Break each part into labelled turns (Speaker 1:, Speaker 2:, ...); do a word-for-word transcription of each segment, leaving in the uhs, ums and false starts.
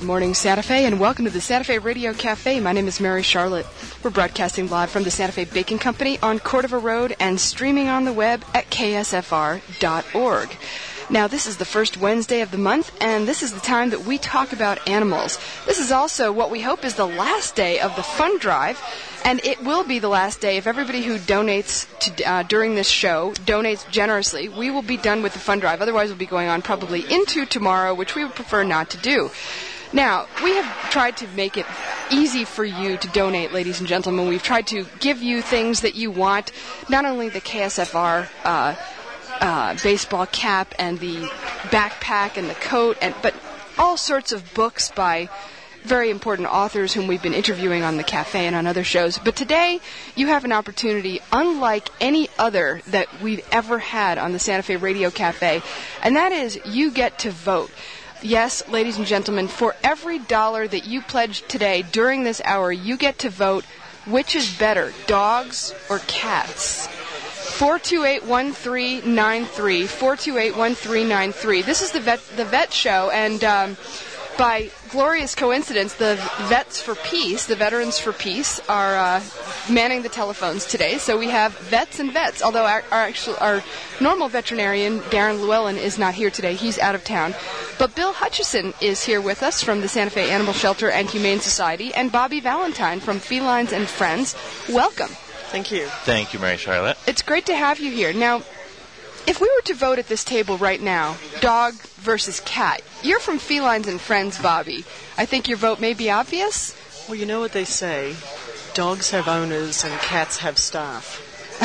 Speaker 1: morning, Santa Fe, and welcome to the Santa Fe Radio Cafe. My name is Mary Charlotte. We're broadcasting live from the Santa Fe Baking Company on Cordova Road and streaming on the web at K S F R dot org. Now, this is the first Wednesday of the month, and this is the time that we talk about animals. This is also what we hope is the last day of the fund drive, and it will be the last day if everybody who donates to, uh, during this show donates generously. We will be done with the fund drive. Otherwise, we'll be going on probably into tomorrow, which we would prefer not to do. Now, we have tried to make it easy for you to donate, ladies and gentlemen. We've tried to give you things that you want, not only the K S F R uh Uh, baseball cap and the backpack and the coat, and but all sorts of books by very important authors whom we've been interviewing on the cafe and on other shows. But today, you have an opportunity unlike any other that we've ever had on the Santa Fe Radio Cafe, and that is you get to vote. Yes, ladies and gentlemen, for every dollar that you pledge today during this hour, you get to vote which is better, dogs or cats. four two eight, one three nine three, four two eight, one three nine three. This is the vet, the vet show, and um, by glorious coincidence, the Vets for Peace, the Veterans for Peace, are uh, manning the telephones today. So we have vets and vets, although our, our, actual, our normal veterinarian, Darren Llewellyn, is not here today. He's out of town. But Bill Hutchison is here with us from the Santa Fe Animal Shelter and Humane Society, and Bobby Valentine from Felines and Friends. Welcome.
Speaker 2: Thank you.
Speaker 3: Thank you, Mary Charlotte.
Speaker 1: It's great to have you here. Now, if we were to vote at this table right now, dog versus cat, you're from Felines and Friends, Bobby. I think your vote may be obvious.
Speaker 2: Well, you know what they say. Dogs have owners and cats have staff.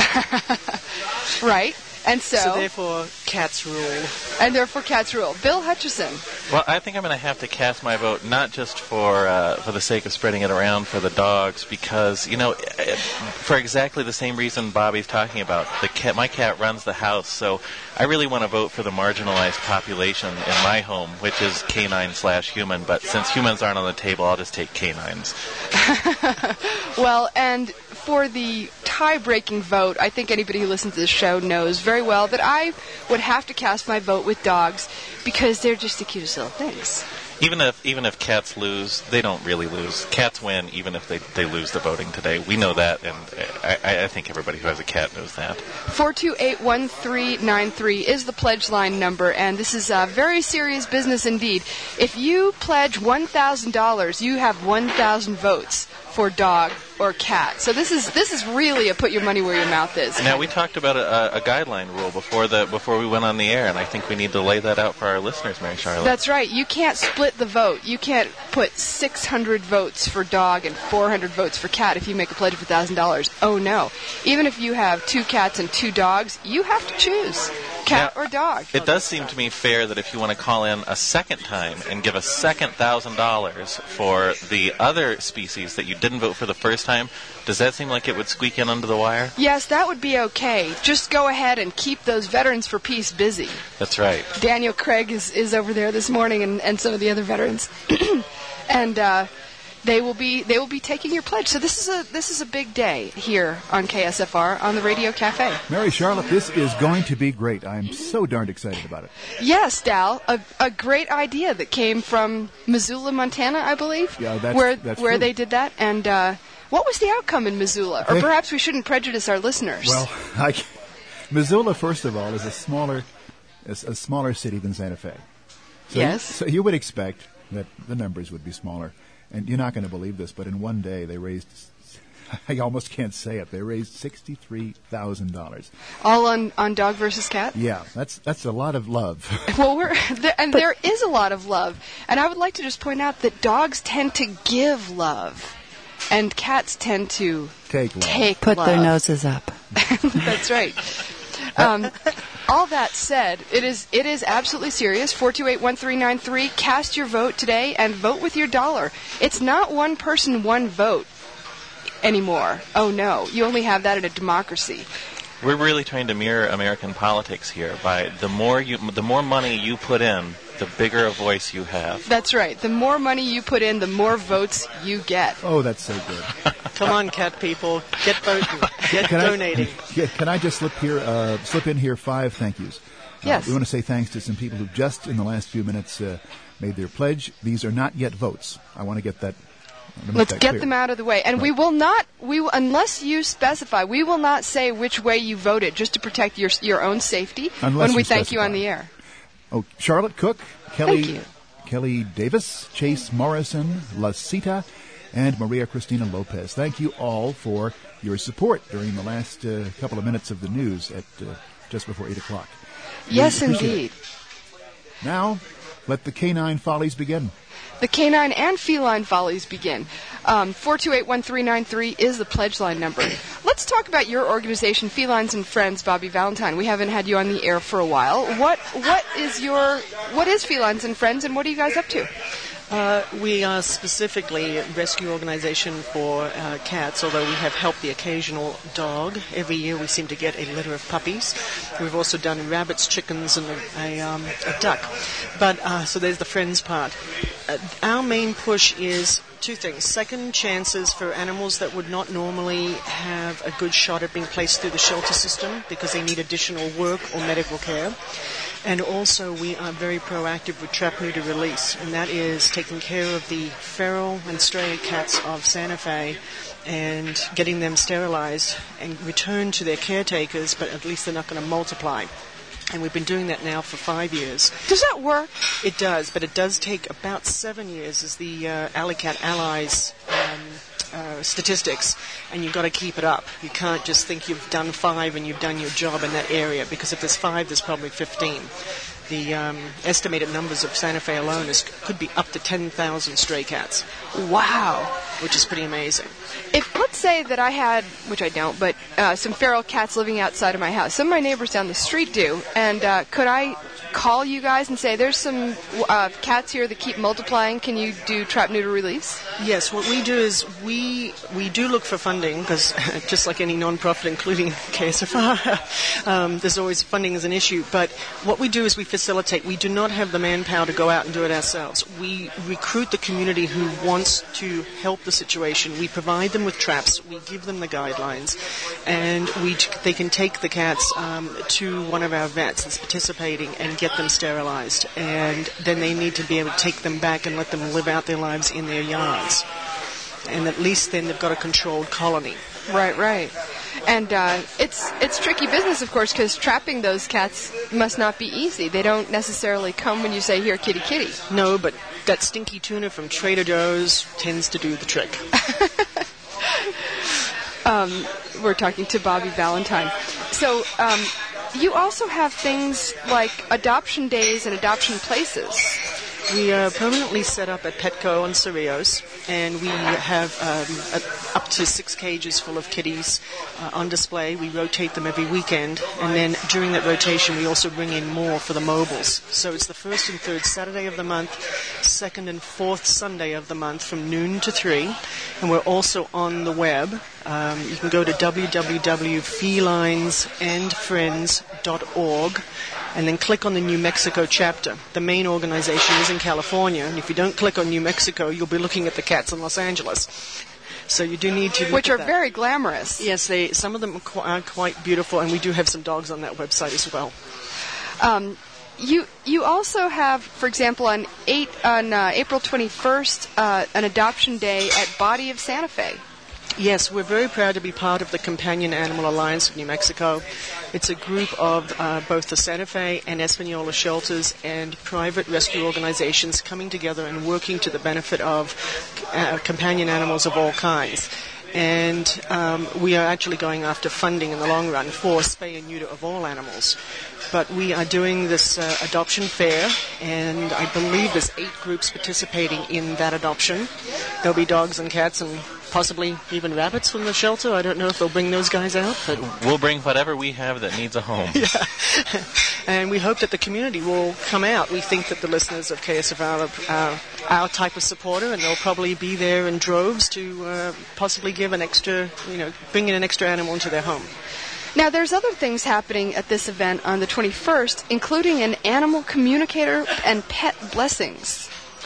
Speaker 1: Right. And so,
Speaker 2: so therefore, cats rule.
Speaker 1: And therefore, cats rule. Bill Hutchison.
Speaker 3: Well, I think I'm going to have to cast my vote not just for uh, for the sake of spreading it around for the dogs, because, you know, for exactly the same reason Bobby's talking about. The cat, my cat runs the house, so I really want to vote for the marginalized population in my home, which is canine slash human. But since humans aren't on the table, I'll just take canines.
Speaker 1: Well, and for the tie-breaking vote, I think anybody who listens to this show knows very well that I would have to cast my vote with dogs because they're just the cutest little things.
Speaker 3: Even if even if cats lose, they don't really lose. Cats win even if they, they lose the voting today. We know that, and I, I think everybody who has a cat knows that.
Speaker 1: four two eight, one three nine three is the pledge line number, and this is uh, very serious business indeed. If you pledge one thousand dollars, you have one thousand votes for dog or cat. So this is this is really a put your money where your mouth is.
Speaker 3: Now, we talked about a, a guideline rule before the before we went on the air, and I think we need to lay that out for our listeners, Mary Charlotte.
Speaker 1: That's right. You can't split the vote. You can't put six hundred votes for dog and four hundred votes for cat if you make a pledge of one thousand dollars. Oh, no. Even if you have two cats and two dogs, you have to choose cat
Speaker 3: now,
Speaker 1: or dog.
Speaker 3: It does seem to me fair that if you want to call in a second time and give a second one thousand dollars for the other species that you didn't vote for the first time, does that seem like it would squeak in under the wire?
Speaker 1: Yes, that would be okay. Just go ahead and keep those Veterans for Peace busy.
Speaker 3: That's right.
Speaker 1: Daniel Craig is, is over there this morning, and, and some of the other veterans. and uh, they will be they will be taking your pledge. So this is a this is a big day here on K S F R on the Radio Cafe.
Speaker 4: Mary Charlotte, this is going to be great. I'm so darned excited about it.
Speaker 1: Yes, Dal, a, a great idea that came from Missoula, Montana, I believe.
Speaker 4: Yeah, that's
Speaker 1: where
Speaker 4: that's
Speaker 1: where
Speaker 4: true.
Speaker 1: they did that. And uh, what was the outcome in Missoula? Or
Speaker 4: They,
Speaker 1: perhaps we shouldn't prejudice our listeners.
Speaker 4: Well, I, Missoula, first of all, is a smaller is a smaller city than Santa Fe. So
Speaker 1: yes.
Speaker 4: You, so you would expect that the numbers would be smaller. And you're not going to believe this, but in one day they raised, I almost can't say it, they raised sixty-three thousand dollars.
Speaker 1: All on, on dog versus cat?
Speaker 4: Yeah, that's that's a lot of love.
Speaker 1: Well, we're there, and there is a lot of love. And I would like to just point out that dogs tend to give love, and cats tend to
Speaker 4: take love.
Speaker 1: Take
Speaker 5: Put
Speaker 1: love.
Speaker 5: their noses up.
Speaker 1: That's right. Um, all that said, it is it is absolutely serious. four two eight, one three nine three. Cast your vote today and vote with your dollar. It's not one person, one vote anymore. Oh, no. You only have that in a democracy.
Speaker 3: We're really trying to mirror American politics here. By the more you, the more money you put in, the bigger a voice you have.
Speaker 1: That's right. The more money you put in, the more votes you get.
Speaker 4: Oh, that's so good.
Speaker 2: Come on, cat people, get voting, get
Speaker 4: can
Speaker 2: donating.
Speaker 4: I, can I just slip here, uh, slip in here five thank yous?
Speaker 1: Yes.
Speaker 4: We want to say thanks to some people who just in the last few minutes uh, made their pledge. These are not yet votes. I want to get that.
Speaker 1: Let's
Speaker 4: that
Speaker 1: get
Speaker 4: clear.
Speaker 1: them out of the way. And
Speaker 4: Right.
Speaker 1: we will not, we will, unless you specify, we will not say which way you voted just to protect your your own safety
Speaker 4: Unless
Speaker 1: when we
Speaker 4: you
Speaker 1: thank you on
Speaker 4: specify.
Speaker 1: the air.
Speaker 4: Oh, Charlotte Cook, Kelly,
Speaker 1: Thank you.
Speaker 4: Kelly Davis, Chase Morrison, Lasita, and Maria Cristina Lopez. Thank you all for your support during the last uh, couple of minutes of the news at uh, just before eight o'clock.
Speaker 1: Yes,
Speaker 4: We appreciate
Speaker 1: indeed.
Speaker 4: it. Now, let the canine follies begin.
Speaker 1: The canine and feline follies begin. Um, four two eight, one three nine three is the pledge line number. Let's talk about your organization, Felines and Friends, Bobby Valentine. We haven't had you on the air for a while. What what is your what is Felines and Friends, and what are you guys up to?
Speaker 2: Uh, we are specifically a rescue organization for uh, cats, although we have helped the occasional dog. Every year we seem to get a litter of puppies. We've also done rabbits, chickens, and a, a, um, a duck. But uh, so there's the friends part. Uh, our main push is two things. Second chances for animals that would not normally have a good shot at being placed through the shelter system because they need additional work or medical care. And also we are very proactive with trap neuter release, and that is taking care of the feral and stray cats of Santa Fe and getting them sterilized and returned to their caretakers, but at least they're not going to multiply. And we've been doing that now for five years.
Speaker 1: Does that work?
Speaker 2: It does, but it does take about seven years as the uh, Alley Cat Allies um, uh, statistics, and you've got to keep it up. You can't just think you've done five and you've done your job in that area, because if there's five, there's probably fifteen. The um, estimated numbers of Santa Fe alone is, could be up to ten thousand stray cats.
Speaker 1: Wow.
Speaker 2: Which is pretty amazing.
Speaker 1: If, let's say that I had, which I don't, but uh, some feral cats living outside of my house. Some of my neighbors down the street do. And uh, could I call you guys and say, there's some uh, cats here that keep multiplying. Can you do trap neuter release?
Speaker 2: Yes, what we do is we we do look for funding, because just like any non-profit, including K S F R, um, there's always funding as an issue. But what we do is we facilitate. We do not have the manpower to go out and do it ourselves. We recruit the community who wants to help the situation. We provide them with traps. We give them the guidelines, and we they can take the cats um, to one of our vets that's participating and get them sterilized. And then they need to be able to take them back and let them live out their lives in their yards. And at least then they've got a controlled colony.
Speaker 1: Right, right. And uh, it's it's tricky business, of course, because trapping those cats must not be easy. They don't necessarily come when you say, here, kitty, kitty.
Speaker 2: No, but that stinky tuna from Trader Joe's tends to do the trick.
Speaker 1: um, we're talking to Bobby Valentine. So um, you also have things like adoption days and adoption places.
Speaker 2: We are permanently set up at Petco on Cerrillos, and we have um, a, up to six cages full of kitties uh, on display. We rotate them every weekend, and then during that rotation we also bring in more for the mobiles. So it's the first and third Saturday of the month, second and fourth Sunday of the month from noon to three, and we're also on the web. Um, you can go to w w w dot felines and friends dot org and then click on the New Mexico chapter. The main organization is in California, and if you don't click on New Mexico, you'll be looking at the cats in Los Angeles. So you do need to look
Speaker 1: Which
Speaker 2: at
Speaker 1: are
Speaker 2: that.
Speaker 1: very glamorous.
Speaker 2: Yes, they, some of them are, qu- are quite beautiful, and we do have some dogs on that website as well.
Speaker 1: Um, you you also have, for example, on eight on uh, April twenty-first, uh, an adoption day at Body of Santa Fe.
Speaker 2: Yes, we're very proud to be part of the Companion Animal Alliance of New Mexico. It's a group of uh, both the Santa Fe and Espanola shelters and private rescue organizations coming together and working to the benefit of uh, companion animals of all kinds. And um, we are actually going after funding in the long run for spay and neuter of all animals. But we are doing this uh, adoption fair, and I believe there's eight groups participating in that adoption. There'll be dogs and cats and possibly even rabbits from the shelter. I don't know if they'll bring those guys out. But
Speaker 3: We'll bring whatever we have that needs a home.
Speaker 2: yeah. And we hope that the community will come out. We think that the listeners of K S F R are uh, our type of supporter, and they'll probably be there in droves to uh, possibly give an extra, you know, bring in an extra animal into their home.
Speaker 1: Now, there's other things happening at this event on the twenty-first, including an animal communicator and pet blessings.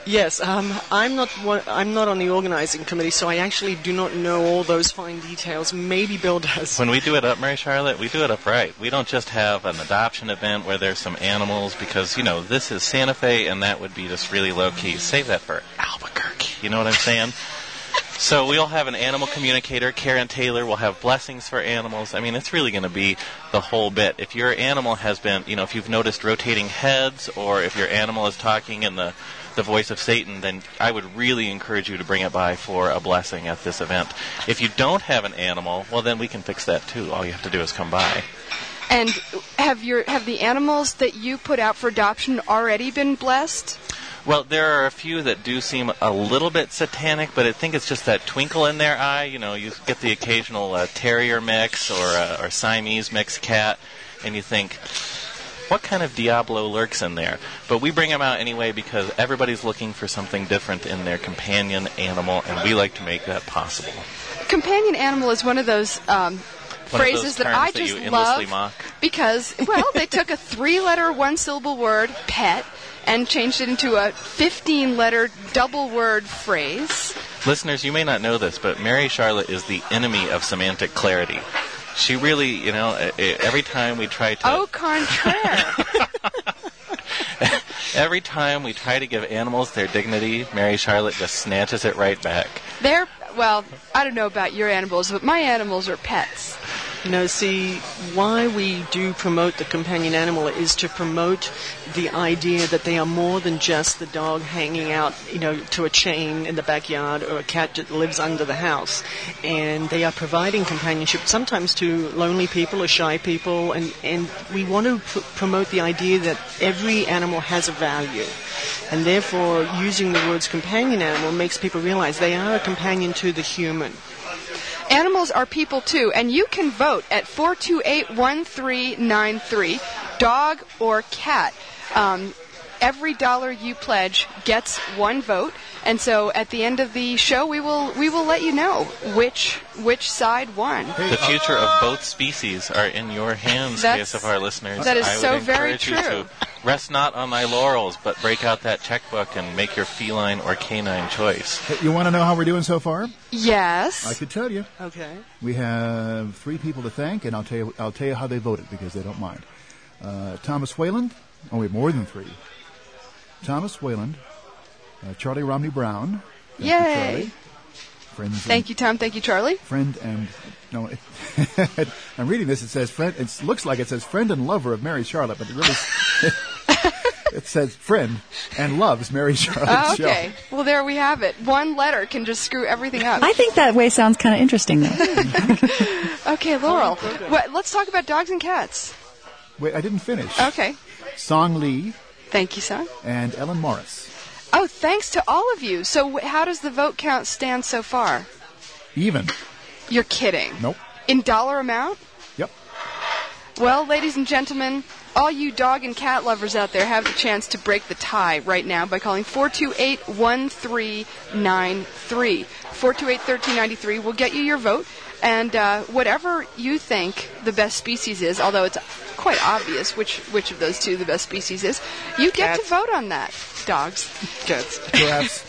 Speaker 2: Yes, um, I'm not one, I'm not on the organizing committee, so I actually do not know all those fine details. Maybe Bill does.
Speaker 3: When we do it up, Mary Charlotte, we do it up right. We don't just have an adoption event where there's some animals because, you know, this is Santa Fe and that would be just really low-key. Save that for Albuquerque. You know what I'm saying? So we'll have an animal communicator, Karen Taylor. We'll have blessings for animals. I mean, it's really going to be the whole bit. If your animal has been, you know, if you've noticed rotating heads or if your animal is talking in the, the voice of Satan, then I would really encourage you to bring it by for a blessing at this event. If you don't have an animal, well, then we can fix that too. All you have to do is come by.
Speaker 1: And have your have the animals that you put out for adoption already been blessed?
Speaker 3: Well, there are a few that do seem a little bit satanic, but I think it's just that twinkle in their eye. You know, you get the occasional uh, terrier mix or, uh, or Siamese mixed cat, and you think, what kind of Diablo lurks in there? But we bring them out anyway because everybody's looking for something different in their companion animal, and we like to make that possible.
Speaker 1: Companion animal is one of those um,
Speaker 3: One
Speaker 1: phrases
Speaker 3: that
Speaker 1: I
Speaker 3: that
Speaker 1: just
Speaker 3: you
Speaker 1: love
Speaker 3: mock.
Speaker 1: Because, well, they took a three-letter, one-syllable word, pet, and changed it into a fifteen-letter double-word phrase.
Speaker 3: Listeners, you may not know this, but Mary Charlotte is the enemy of semantic clarity. She really, you know, every time we try to...
Speaker 1: Au contraire.
Speaker 3: Every time we try to give animals their dignity, Mary Charlotte just snatches it right back.
Speaker 1: They're, well, I don't know about your animals, but my animals are pets.
Speaker 2: No, see, why we do promote the companion animal is to promote the idea that they are more than just the dog hanging out, you know, to a chain in the backyard or a cat that lives under the house. And they are providing companionship sometimes to lonely people or shy people. And, and we want to pr- promote the idea that every animal has a value. And therefore, using the words companion animal makes people realize they are a companion to the human.
Speaker 1: Animals are people, too, and you can vote at four two eight, one three nine three, dog or cat. Um, every dollar you pledge gets one vote, and so at the end of the show, we will we will let you know which which side won.
Speaker 3: The future of both species are in your hands, K S F R listeners.
Speaker 1: That is
Speaker 3: I would
Speaker 1: so very
Speaker 3: encourage
Speaker 1: true.
Speaker 3: You to rest not on thy laurels, but break out that checkbook and make your feline or canine choice.
Speaker 4: You want to know how we're doing so far?
Speaker 1: Yes.
Speaker 4: I could tell you.
Speaker 2: Okay.
Speaker 4: We have three people to thank, and I'll tell you I'll tell you how they voted because they don't mind. Uh, Thomas Wayland. Oh, we have more than three. Thomas Wayland, uh, Charlie Romney Brown. Thank
Speaker 1: Yay.
Speaker 4: you, Charlie. Friends
Speaker 1: Thank you, Tom. Thank you, Charlie.
Speaker 4: Friend and no, it, I'm reading this. It says friend. It looks like it says friend and lover of Mary Charlotte, but it really it says friend and loves Mary Charlotte.
Speaker 1: Oh, okay. Show. Well, there we have it. One letter can just screw everything up.
Speaker 5: I think that way sounds kind of interesting, though.
Speaker 1: Okay, Laurel. What, let's talk about dogs and cats.
Speaker 4: Wait, I didn't finish.
Speaker 1: Okay.
Speaker 4: Song Lee.
Speaker 1: Thank you, son.
Speaker 4: And Ellen Morris.
Speaker 1: Oh, thanks to all of you. So how does the vote count stand so far?
Speaker 4: Even.
Speaker 1: You're kidding.
Speaker 4: Nope.
Speaker 1: In dollar amount?
Speaker 4: Yep.
Speaker 1: Well, ladies and gentlemen, all you dog and cat lovers out there have the chance to break the tie right now by calling four two eight, one three nine three. four two eight, one three nine three will get you your vote. And uh, whatever you think the best species is, although it's quite obvious which which of those two the best species is, you get
Speaker 2: Cats.
Speaker 1: to vote on that. Dogs.
Speaker 2: Cats.
Speaker 4: Perhaps.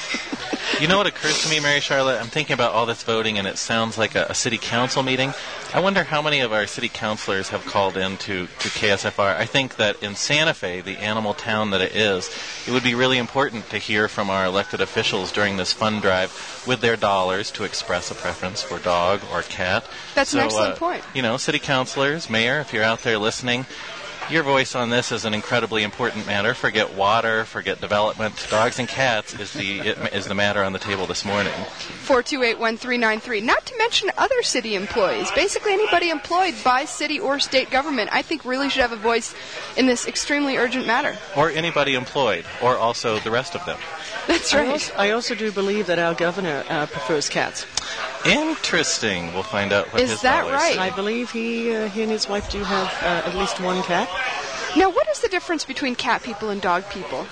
Speaker 3: You know what occurs to me, Mary Charlotte? I'm thinking about all this voting, and it sounds like a, a city council meeting. I wonder how many of our city councilors have called in to, to K S F R. I think that in Santa Fe, the animal town that it is, it would be really important to hear from our elected officials during this fund drive with their dollars to express a preference for dog or cat.
Speaker 1: That's
Speaker 3: so,
Speaker 1: an excellent
Speaker 3: uh,
Speaker 1: point.
Speaker 3: You know, city councilors, mayor, if you're out there listening, your voice on this is an incredibly important matter. Forget water, forget development. Dogs and cats is the is the matter on the table this morning.
Speaker 1: four two eight, one three nine three. Not to mention other city employees. Basically anybody employed by city or state government, I think really should have a voice in this extremely urgent matter.
Speaker 3: Or anybody employed, or also the rest of them.
Speaker 1: That's
Speaker 2: I
Speaker 1: right.
Speaker 2: also, I also do believe that our governor uh, prefers cats.
Speaker 3: Interesting. We'll find out what
Speaker 1: Is
Speaker 3: his
Speaker 1: that
Speaker 3: dollars
Speaker 1: right?
Speaker 3: say.
Speaker 2: I believe he, uh, he and his wife do have uh, at least one cat.
Speaker 1: Now, what is the difference between cat people and dog people?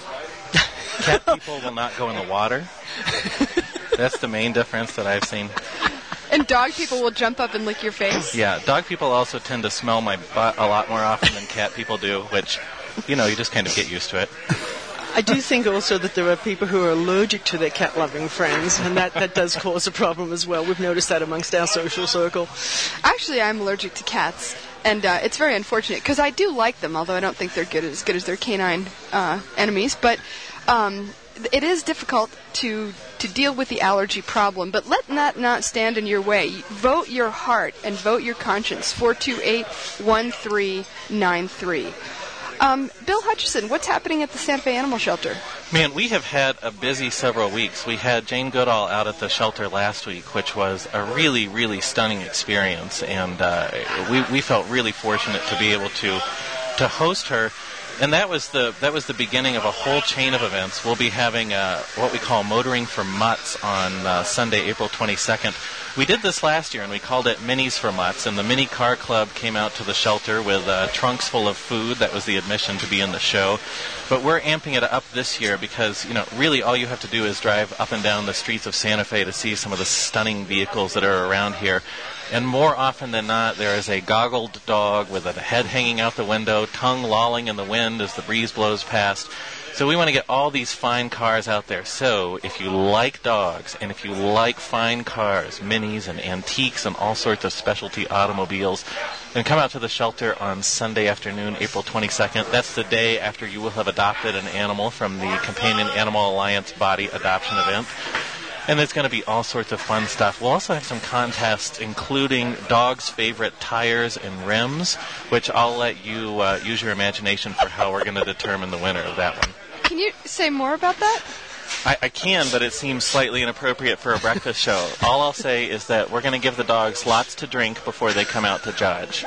Speaker 3: Cat people will not go in the water. That's the main difference that I've seen.
Speaker 1: And dog people will jump up and lick your face?
Speaker 3: Yeah, dog people also tend to smell my butt a lot more often than cat people do, which, you know, you just kind of get used to it.
Speaker 2: I do think also that there are people who are allergic to their cat-loving friends, and that, that does cause a problem as well. We've noticed that amongst our social circle.
Speaker 1: Actually, I'm allergic to cats, and uh, it's very unfortunate because I do like them, although I don't think they're good as good as their canine uh, enemies. But um, it is difficult to to deal with the allergy problem. But let that not stand in your way. Vote your heart and vote your conscience. four two eight, one three nine three. Um, Bill Hutchison, what's happening at the Santa Fe Animal Shelter?
Speaker 3: Man, we have had a busy several weeks. We had Jane Goodall out at the shelter last week, which was a really, really stunning experience, and uh, we we felt really fortunate to be able to to host her. And that was the that was the beginning of a whole chain of events. We'll be having uh, what we call Motoring for Mutts on uh, Sunday, April twenty-second. We did this last year, and we called it Minis for Mutts. And the Mini Car Club came out to the shelter with uh, trunks full of food. That was the admission to be in the show. But we're amping it up this year because, you know, really all you have to do is drive up and down the streets of Santa Fe to see some of the stunning vehicles that are around here. And more often than not, there is a goggled dog with a head hanging out the window, tongue lolling in the wind as the breeze blows past. So we want to get all these fine cars out there. So if you like dogs and if you like fine cars, minis and antiques and all sorts of specialty automobiles, then come out to the shelter on Sunday afternoon, April twenty-second. That's the day after you will have adopted an animal from the Companion Animal Alliance Body Adoption Event. And there's going to be all sorts of fun stuff. We'll also have some contests, including dogs' favorite tires and rims, which I'll let you uh, use your imagination for how we're going to determine the winner of that one.
Speaker 1: Can you say more about that?
Speaker 3: I, I can, but it seems slightly inappropriate for a breakfast show. All I'll say is that we're going to give the dogs lots to drink before they come out to judge.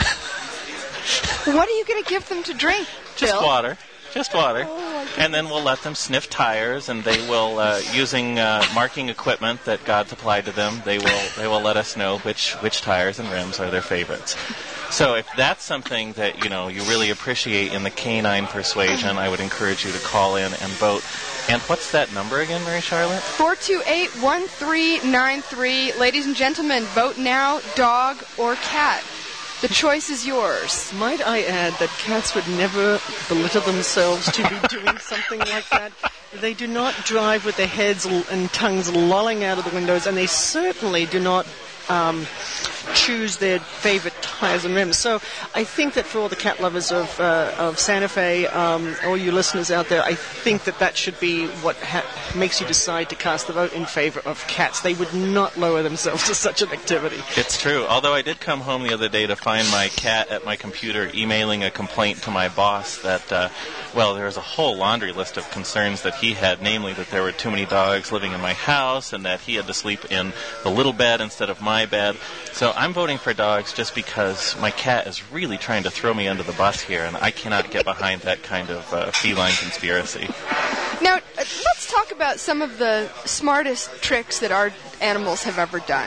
Speaker 1: What are you going to give them to drink,
Speaker 3: Just
Speaker 1: Bill?
Speaker 3: water. Just water.
Speaker 1: Oh,
Speaker 3: and then we'll let them sniff tires, and they will, uh, using uh, marking equipment that God supplied to them, they will they will let us know which, which tires and rims are their favorites. So if that's something that, you know, you really appreciate in the canine persuasion, I would encourage you to call in and vote. And what's that number again, Mary Charlotte?
Speaker 1: four two eight, one three nine three. Ladies and gentlemen, vote now, dog or cat. The choice is yours.
Speaker 2: Might I add that cats would never belittle themselves to be doing something like that. They do not drive with their heads and tongues lolling out of the windows, and they certainly do not um, choose their favorite tires and rims. So I think that for all the cat lovers of uh, of Santa Fe, um, all you listeners out there, I think that that should be what ha- makes you decide to cast the vote in favor of cats. They would not lower themselves to such an activity.
Speaker 3: It's true. Although I did come home the other day to find my cat at my computer emailing a complaint to my boss that, uh, well, there was a whole laundry list of concerns that he had, namely that there were too many dogs living in my house and that he had to sleep in the little bed instead of my bed. So I'm voting for dogs just because my cat is really trying to throw me under the bus here, and I cannot get behind that kind of uh, feline conspiracy.
Speaker 1: Now, uh, let's talk about some of the smartest tricks that our animals have ever done.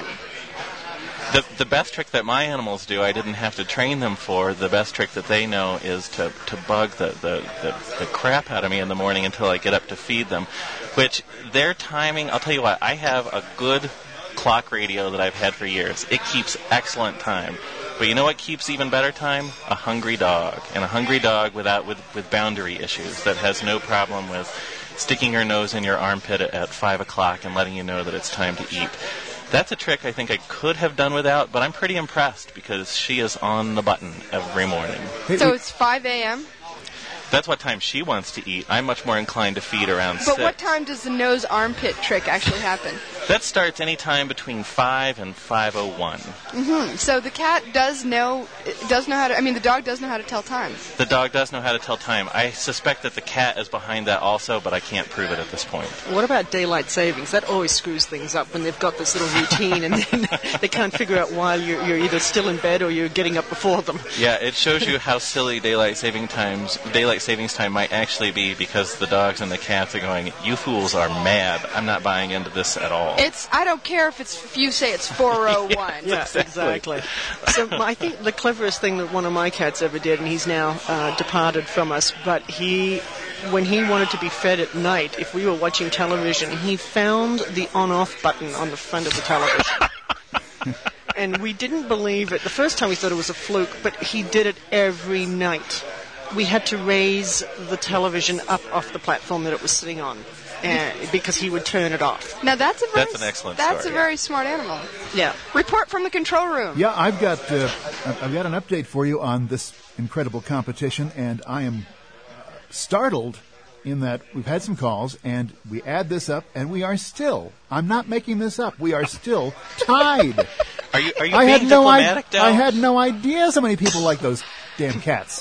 Speaker 3: The the best trick that my animals do, I didn't have to train them for. The best trick that they know is to, to bug the, the, the, the crap out of me in the morning until I get up to feed them, which their timing, I'll tell you what, I have a good clock radio that I've had for years. It keeps excellent time. But you know what keeps even better time? A hungry dog. And a hungry dog without with, with boundary issues that has no problem with sticking her nose in your armpit at, at five o'clock and letting you know that it's time to eat. That's a trick I think I could have done without, but I'm pretty impressed because she is on the button every morning.
Speaker 1: So it's five a.m.?
Speaker 3: That's what time she wants to eat. I'm much more inclined to feed around
Speaker 1: But
Speaker 3: six.
Speaker 1: what time does the nose armpit trick actually happen?
Speaker 3: That starts any time between five and five oh one.
Speaker 1: Mm-hmm. So the cat does know does know how to. I mean, the dog does know how to tell time.
Speaker 3: The dog does know how to tell time. I suspect that the cat is behind that also, but I can't prove it at this point.
Speaker 2: What about daylight savings? That always screws things up when they've got this little routine and then they can't figure out why you're, you're either still in bed or you're getting up before them.
Speaker 3: Yeah, it shows you how silly daylight saving times daylight savings time might actually be because the dogs and the cats are going, you fools are mad. I'm not buying into this at all.
Speaker 1: It's I don't care if it's if you say it's four oh one.
Speaker 2: Yeah,
Speaker 3: exactly.
Speaker 2: exactly. So I think the cleverest thing that one of my cats ever did, and he's now uh, departed from us, but he, when he wanted to be fed at night, if we were watching television, he found the on-off button on the front of the television. And we didn't believe it. The first time we thought it was a fluke, but he did it every night. we had to raise the television up off the platform that it was sitting on. Uh, because he would turn it off.
Speaker 1: Now that's a very,
Speaker 3: that's an excellent
Speaker 1: That's
Speaker 3: story,
Speaker 1: a very smart animal.
Speaker 2: Yeah.
Speaker 1: Report from the control room.
Speaker 4: Yeah, I've got uh, I've got an update for you on this incredible competition, and I am startled in that we've had some calls, and we add this up, and we are still. I'm not making this up. We are still tied.
Speaker 3: Are you? Are you
Speaker 4: I
Speaker 3: being
Speaker 4: had no
Speaker 3: diplomatic,
Speaker 4: I-
Speaker 3: Del?
Speaker 4: I had no idea so many people like those damn cats.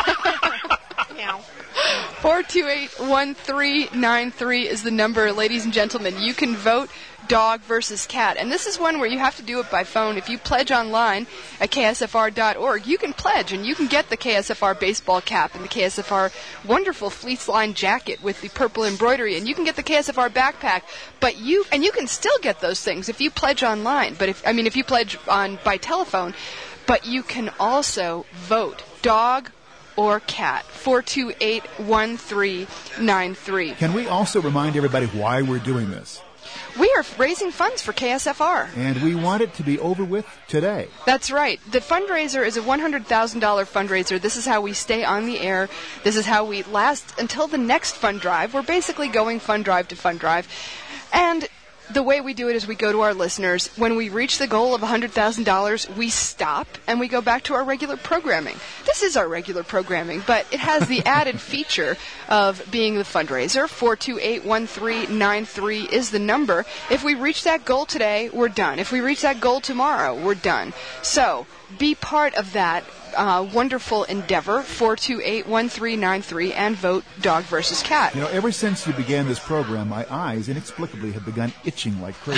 Speaker 1: four two eight, one three nine three is the number, ladies and gentlemen. You can vote dog versus cat. And this is one where you have to do it by phone. If you pledge online at K S F R dot org, you can pledge and you can get the K S F R baseball cap and the K S F R wonderful fleece line jacket with the purple embroidery, and you can get the K S F R backpack. But you and you can still get those things if you pledge online. But if I mean if you pledge on by telephone, but you can also vote dog or cat. four two eight, one three nine three.
Speaker 4: Can we also remind everybody why we're doing this?
Speaker 1: We are raising funds for K S F R.
Speaker 4: And we want it to be over with today.
Speaker 1: That's right. The fundraiser is a one hundred thousand dollars fundraiser. This is how we stay on the air. This is how we last until the next fund drive. We're basically going fund drive to fund drive. And the way we do it is we go to our listeners. When we reach the goal of one hundred thousand dollars, we stop and we go back to our regular programming. This is our regular programming, but it has the added feature of being the fundraiser. four two eight, one three nine three is the number. If we reach that goal today, we're done. If we reach that goal tomorrow, we're done. So be part of that uh, wonderful endeavor, four two eight, one three nine three, and vote dog versus cat.
Speaker 4: You know, ever since you began this program, my eyes inexplicably have begun itching like crazy.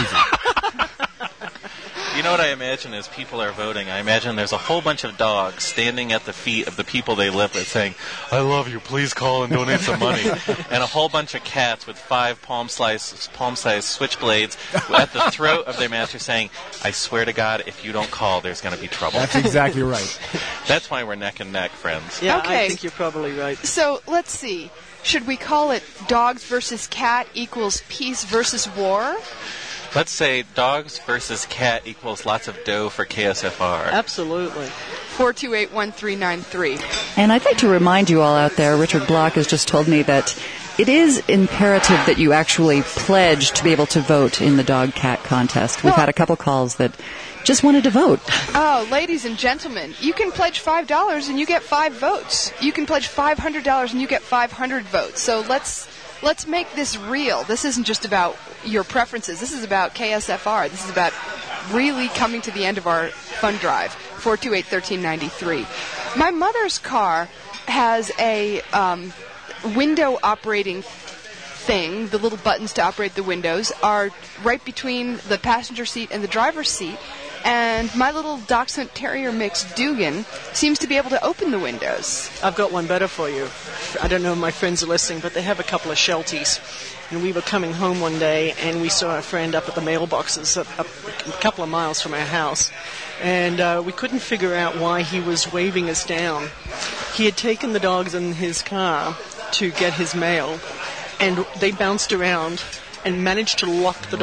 Speaker 3: You know what I imagine as people are voting? I imagine there's a whole bunch of dogs standing at the feet of the people they live with saying, I love you, please call and donate some money. And a whole bunch of cats with five palm-sized palm-sized switchblades at the throat of their master saying, I swear to God, if you don't call, there's going to be trouble.
Speaker 4: That's exactly right.
Speaker 3: That's why we're neck and neck, friends.
Speaker 2: Yeah,
Speaker 1: Okay.
Speaker 2: I think you're probably right.
Speaker 1: So let's see. Should we call it dogs versus cat equals peace versus war?
Speaker 3: Let's say dogs versus cat equals lots of dough for K S F R.
Speaker 2: Absolutely.
Speaker 1: four two eight, one three nine three.
Speaker 5: And I'd like to remind you all out there, Richard Block has just told me that it is imperative that you actually pledge to be able to vote in the dog-cat contest. We've
Speaker 1: Well-
Speaker 5: had a couple calls that just wanted to vote.
Speaker 1: Oh, ladies and gentlemen, you can pledge five dollars and you get five votes. You can pledge five hundred dollars and you get five hundred votes. So let's let's make this real. This isn't just about your preferences. This is about K S F R. This is about really coming to the end of our fund drive. four two eight, one three nine three. My mother's car has a um, window operating thing. The little buttons to operate the windows are right between the passenger seat and the driver's seat. And my little Dachshund Terrier mix, Dugan, seems to be able to open the windows.
Speaker 2: I've got one better for you. I don't know if my friends are listening, but they have a couple of Shelties. And we were coming home one day, and we saw a friend up at the mailboxes up, up a couple of miles from our house. And uh, we couldn't figure out why he was waving us down. He had taken the dogs in his car to get his mail, and they bounced around and managed to lock the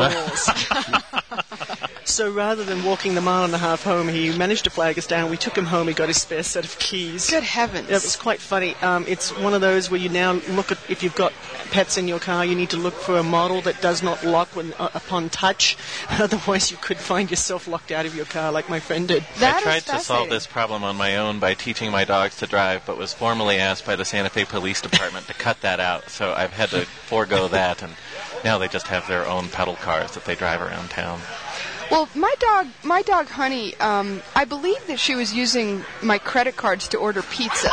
Speaker 2: doors. So rather than walking the mile and a half home, he managed to flag us down. We took him home. He got his spare set of keys.
Speaker 1: Good heavens.
Speaker 2: It was quite funny. Um, it's one of those where you now look at, if you've got pets in your car, you need to look for a model that does not lock when uh, upon touch. Otherwise, you could find yourself locked out of your car like my friend did.
Speaker 1: That
Speaker 3: I
Speaker 1: is
Speaker 3: tried to solve
Speaker 1: fascinating.
Speaker 3: this problem on my own by teaching my dogs to drive, but was formally asked by the Santa Fe Police Department to cut that out. So I've had to forego that, and now they just have their own pedal cars that they drive around town.
Speaker 1: Well, my dog, my dog Honey, um, I believe that she was using my credit cards to order pizza.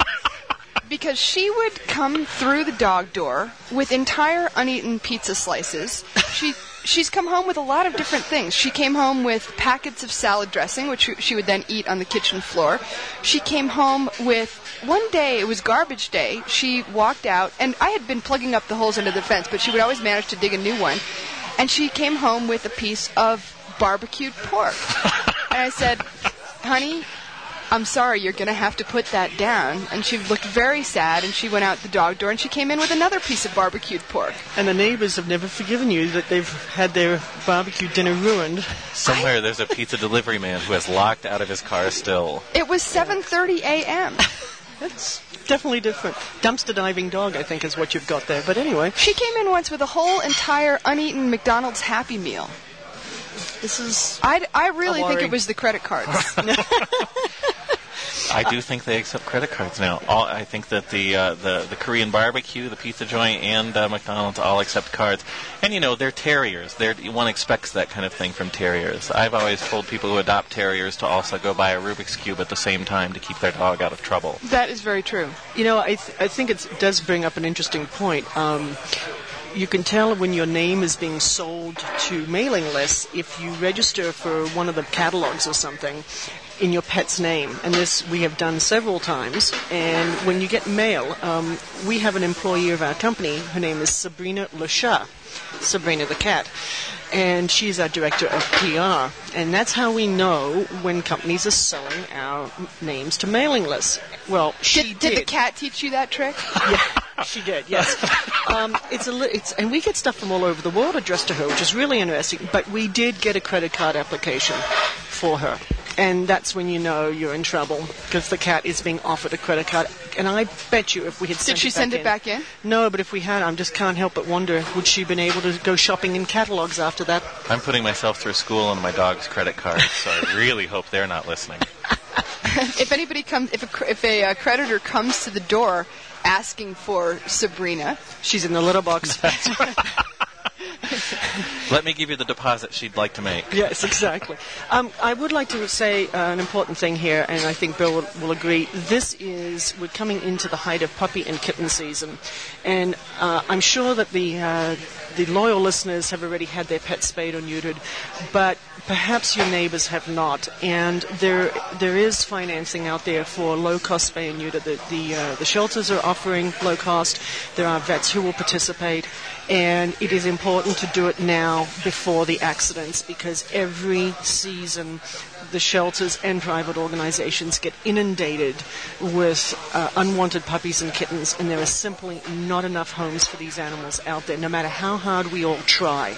Speaker 1: Because she would come through the dog door with entire uneaten pizza slices. She she's come home with a lot of different things. She came home with packets of salad dressing, which she would then eat on the kitchen floor. She came home with, one day, it was garbage day, she walked out, and I had been plugging up the holes under the fence, but she would always manage to dig a new one. And she came home with a piece of barbecued pork. And I said, honey, I'm sorry, you're going to have to put that down. And she looked very sad, and she went out the dog door, and she came in with another piece of barbecued pork.
Speaker 2: And the neighbors have never forgiven you that they've had their barbecue dinner ruined.
Speaker 3: Somewhere there's a pizza delivery man who has locked out of his car still.
Speaker 1: It was seven thirty a.m.
Speaker 2: It's definitely different. Dumpster diving dog, I think, is what you've got there. But anyway.
Speaker 1: She came in once with a whole entire uneaten McDonald's Happy Meal.
Speaker 2: This is...
Speaker 1: I, I really think it was the credit cards.
Speaker 3: I do think they accept credit cards now. All, I think that the, uh, the the Korean barbecue, the pizza joint, and uh, McDonald's all accept cards. And, you know, they're terriers. They're, one expects that kind of thing from terriers. I've always told people who adopt terriers to also go buy a Rubik's Cube at the same time to keep their dog out of trouble.
Speaker 1: That is very true.
Speaker 2: You know, I, th- I think it does bring up an interesting point. Um, you can tell when your name is being sold to mailing lists if you register for one of the catalogs or something in your pet's name. And this we have done several times. And when you get mail, um, we have an employee of our company. Her name is Sabrina LeChat, Sabrina the cat. And she's our director of P R. And that's how we know when companies are selling our names to mailing lists. Well, she
Speaker 1: did.
Speaker 2: did.
Speaker 1: Did the cat teach you that trick?
Speaker 2: Yeah, she did, yes. Um, it's a, li- it's, and we get stuff from all over the world addressed to her, which is really interesting. But we did get a credit card application for her. And that's when you know you're in trouble, because the cat is being offered a credit card. And I bet you if we had sent
Speaker 1: Did she
Speaker 2: it back
Speaker 1: send it
Speaker 2: in,
Speaker 1: back in?
Speaker 2: No, but if we had, I just can't help but wonder, would she have been able to go shopping in catalogs after that?
Speaker 3: I'm putting myself through school on my dog's credit card, so I really hope they're not listening.
Speaker 1: If anybody comes, if a, if a uh, creditor comes to the door asking for Sabrina,
Speaker 2: she's in the litter box.
Speaker 3: Let me give you the deposit she'd like to make.
Speaker 2: Yes, exactly. Um, I would like to say uh, an important thing here, and I think Bill will, will agree. This is, we're coming into the height of puppy and kitten season. And uh, I'm sure that the uh, the loyal listeners have already had their pets spayed or neutered, but perhaps your neighbors have not. And there there is financing out there for low-cost spay and neuter. The, the, uh, the shelters are offering low cost. There are vets who will participate. And it is important to do it now before the accidents, because every season the shelters and private organizations get inundated with uh, unwanted puppies and kittens, and there are simply not enough homes for these animals out there, no matter how hard we all try.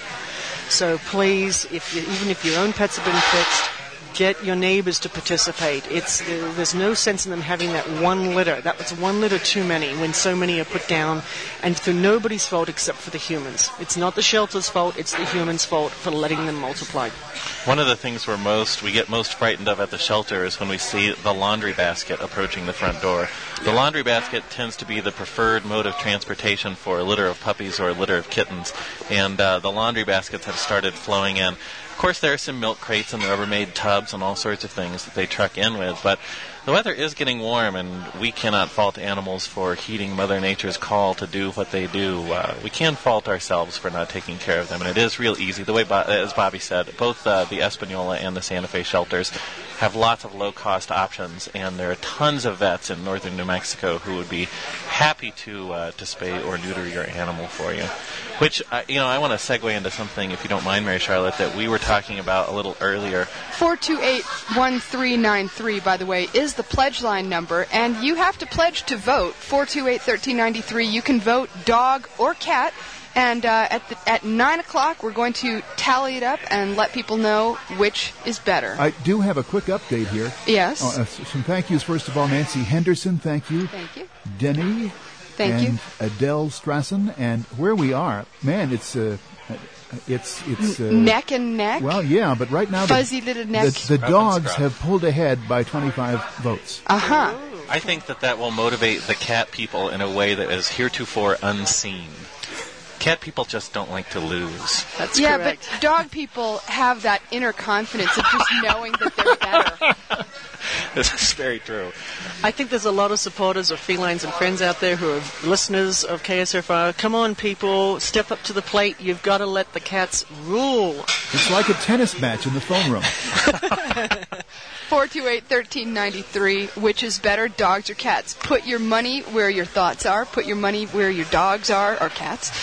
Speaker 2: So please, if you, even if your own pets have been fixed, get your neighbors to participate. It's there's no sense in them having that one litter. That was one litter too many when so many are put down, and through nobody's fault except for the humans. It's not the shelter's fault, it's the humans' fault for letting them multiply.
Speaker 3: One of the things we're most, we get most frightened of at the shelter is when we see the laundry basket approaching the front door. The laundry basket tends to be the preferred mode of transportation for a litter of puppies or a litter of kittens, and uh, the laundry baskets have started flowing in. Of course, there are some milk crates and Rubbermaid tubs and all sorts of things that they truck in with, but the weather is getting warm, and we cannot fault animals for heeding Mother Nature's call to do what they do. Uh, we can fault ourselves for not taking care of them, and it is real easy. The way, Bo- as Bobby said, both uh, the Espanola and the Santa Fe shelters have lots of low-cost options, and there are tons of vets in northern New Mexico who would be happy to uh, to spay or neuter your animal for you. Which, uh, you know, I want to segue into something, if you don't mind, Mary Charlotte, that we were talking about a little earlier.
Speaker 1: four two eight, one three nine three, by the way, is the pledge line number, and you have to pledge to vote. four two eight, one three nine three. You can vote dog or cat. And uh, at the, at nine o'clock, we're going to tally it up and let people know which is better.
Speaker 4: I do have a quick update here.
Speaker 1: Yes.
Speaker 4: Uh, uh, some thank yous. First of all, Nancy Henderson, thank you.
Speaker 1: Thank you.
Speaker 4: Denny.
Speaker 1: Thank
Speaker 4: and
Speaker 1: you.
Speaker 4: Adele Strassen. And where we are, man, it's uh, it's it's uh,
Speaker 1: neck and neck.
Speaker 4: Well, yeah, but right now
Speaker 1: fuzzy
Speaker 4: the,
Speaker 1: little neck.
Speaker 4: the, the dogs have pulled ahead by twenty-five votes.
Speaker 1: Uh huh.
Speaker 3: I think that that will motivate the cat people in a way that is heretofore unseen. Cat people just don't like to lose.
Speaker 2: That's
Speaker 1: yeah,
Speaker 2: correct.
Speaker 1: but dog people have that inner confidence of just knowing that they're better.
Speaker 3: This is very true.
Speaker 2: I think there's a lot of supporters of Felines and Friends out there who are listeners of K S F R. Come on, people, step up to the plate. You've got to let the cats rule.
Speaker 4: It's like a tennis match in the phone room.
Speaker 1: four two eight, one three nine three. Which is better, dogs or cats? Put your money where your thoughts are. Put your money where your dogs are, or cats.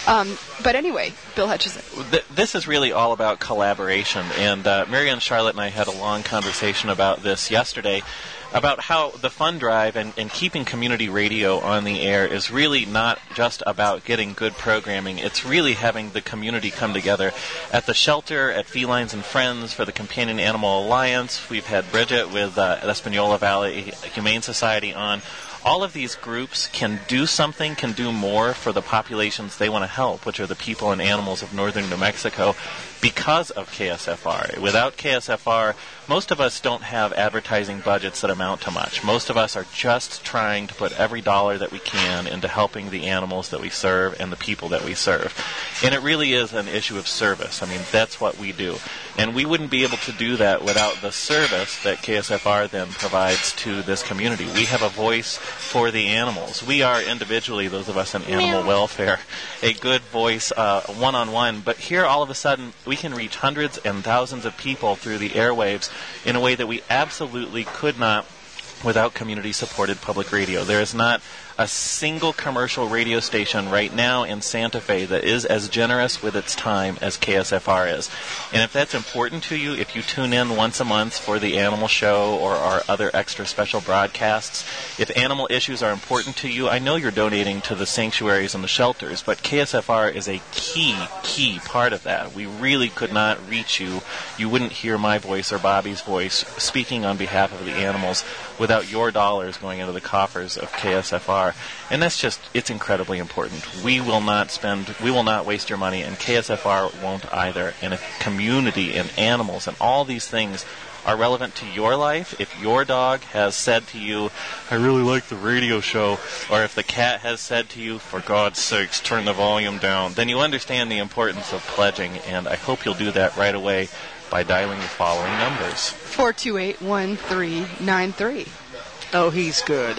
Speaker 1: Um, but anyway, Bill Hutchison.
Speaker 3: This is really all about collaboration, and uh, Mary Ann Charlotte and I had a long conversation about this yesterday, about how the fund drive and, and keeping community radio on the air is really not just about getting good programming. It's really having the community come together. At the shelter, at Felines and Friends, for the Companion Animal Alliance, we've had Bridget with uh, Espanola Valley Humane Society on. All of these groups can do something, can do more for the populations they want to help, which are the people and animals of northern New Mexico, because of K S F R. Without K S F R, most of us don't have advertising budgets that amount to much. Most of us are just trying to put every dollar that we can into helping the animals that we serve and the people that we serve. And it really is an issue of service. I mean, that's what we do. And we wouldn't be able to do that without the service that K S F R then provides to this community. We have a voice for the animals. We are individually, those of us in animal welfare, a good voice uh, one-on-one. But here, all of a sudden, we can reach hundreds and thousands of people through the airwaves in a way that we absolutely could not without community-supported public radio. There is not a single commercial radio station right now in Santa Fe that is as generous with its time as K S F R is. And if that's important to you, if you tune in once a month for the Animal Show or our other extra special broadcasts, if animal issues are important to you, I know you're donating to the sanctuaries and the shelters, but K S F R is a key, key part of that. We really could not reach you. You wouldn't hear my voice or Bobby's voice speaking on behalf of the animals without your dollars going into the coffers of K S F R. And that's just, it's incredibly important. We will not spend, we will not waste your money, and K S F R won't either. And if community and animals and all these things are relevant to your life, if your dog has said to you, I really like the radio show, or if the cat has said to you, for God's sakes, turn the volume down, then you understand the importance of pledging, and I hope you'll do that right away by dialing the following numbers.
Speaker 1: four two eight, one three nine three.
Speaker 2: Oh, he's good.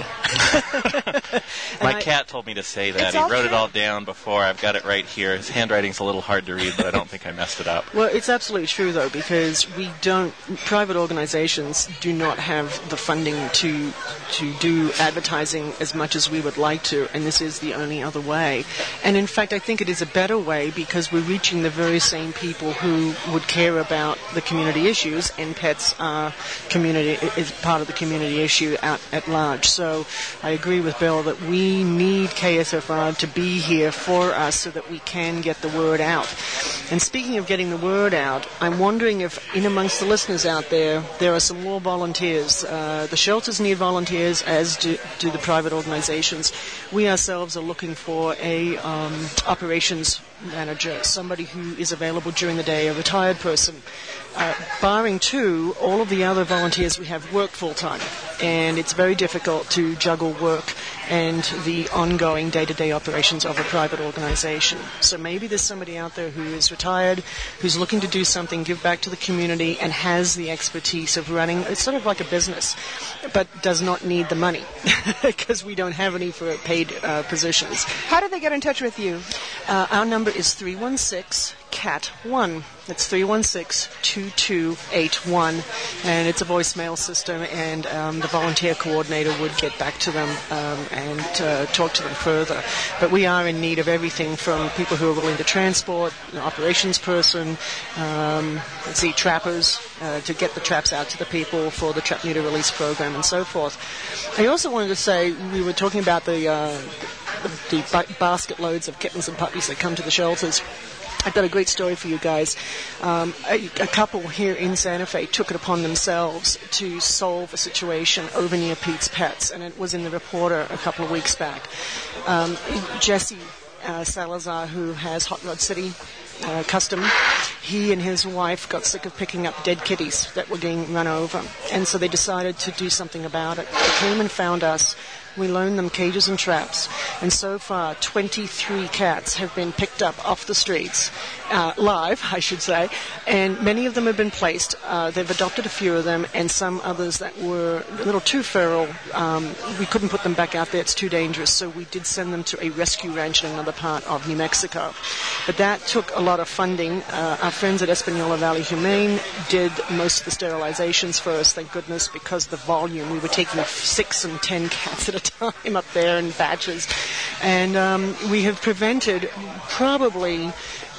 Speaker 3: My
Speaker 2: I,
Speaker 3: cat told me to say that. He
Speaker 1: all
Speaker 3: wrote
Speaker 1: true.
Speaker 3: it all down before. I've got it right here. His handwriting's a little hard to read, but I don't think I messed it up.
Speaker 2: Well, it's absolutely true, though, because we don't, private organizations do not have the funding to to do advertising as much as we would like to, and this is the only other way. And in fact, I think it is a better way because we're reaching the very same people who would care about the community issues, and pets are community is part of the community issue out at large. So I agree with Bill that we need K S F R to be here for us so that we can get the word out. And speaking of getting the word out, I'm wondering if in amongst the listeners out there, there are some more volunteers. Uh, the shelters need volunteers, as do, do the private organizations. We ourselves are looking for a um, operations manager, somebody who is available during the day, a retired person. Uh, barring two, all of the other volunteers we have work full-time, and it's very difficult to juggle work and the ongoing day-to-day operations of a private organization. So maybe there's somebody out there who is retired, who's looking to do something, give back to the community, and has the expertise of running. It's sort of like a business, but does not need the money because we don't have any for paid uh, positions.
Speaker 1: How do they get in touch with you?
Speaker 2: Uh, our number is three one six C A T one. That's three one six, two two eight one, and it's a voicemail system, and um, the volunteer coordinator would get back to them um, and uh, talk to them further. But we are in need of everything from people who are willing to transport, an operations person, um, let's see, trappers, uh, to get the traps out to the people for the trap neuter release program and so forth. I also wanted to say, we were talking about the, uh, the, the basket loads of kittens and puppies that come to the shelters. I've got a great story for you guys. Um, a, a couple here in Santa Fe took it upon themselves to solve a situation over near Pete's Pets, and it was in the Reporter a couple of weeks back. Um, Jesse uh, Salazar, who has Hot Rod City uh, Custom, he and his wife got sick of picking up dead kitties that were getting run over, and so they decided to do something about it. They came and found us. We loaned them cages and traps, and so far twenty-three cats have been picked up off the streets, uh, live, I should say, and many of them have been placed. Uh, they've adopted a few of them, and some others that were a little too feral, um, we couldn't put them back out there, it's too dangerous, so we did send them to a rescue ranch in another part of New Mexico. But that took a lot of funding. Uh, our friends at Espanola Valley Humane did most of the sterilizations for us, thank goodness, because the volume, we were taking six and ten cats at a time up there in batches. And um, we have prevented probably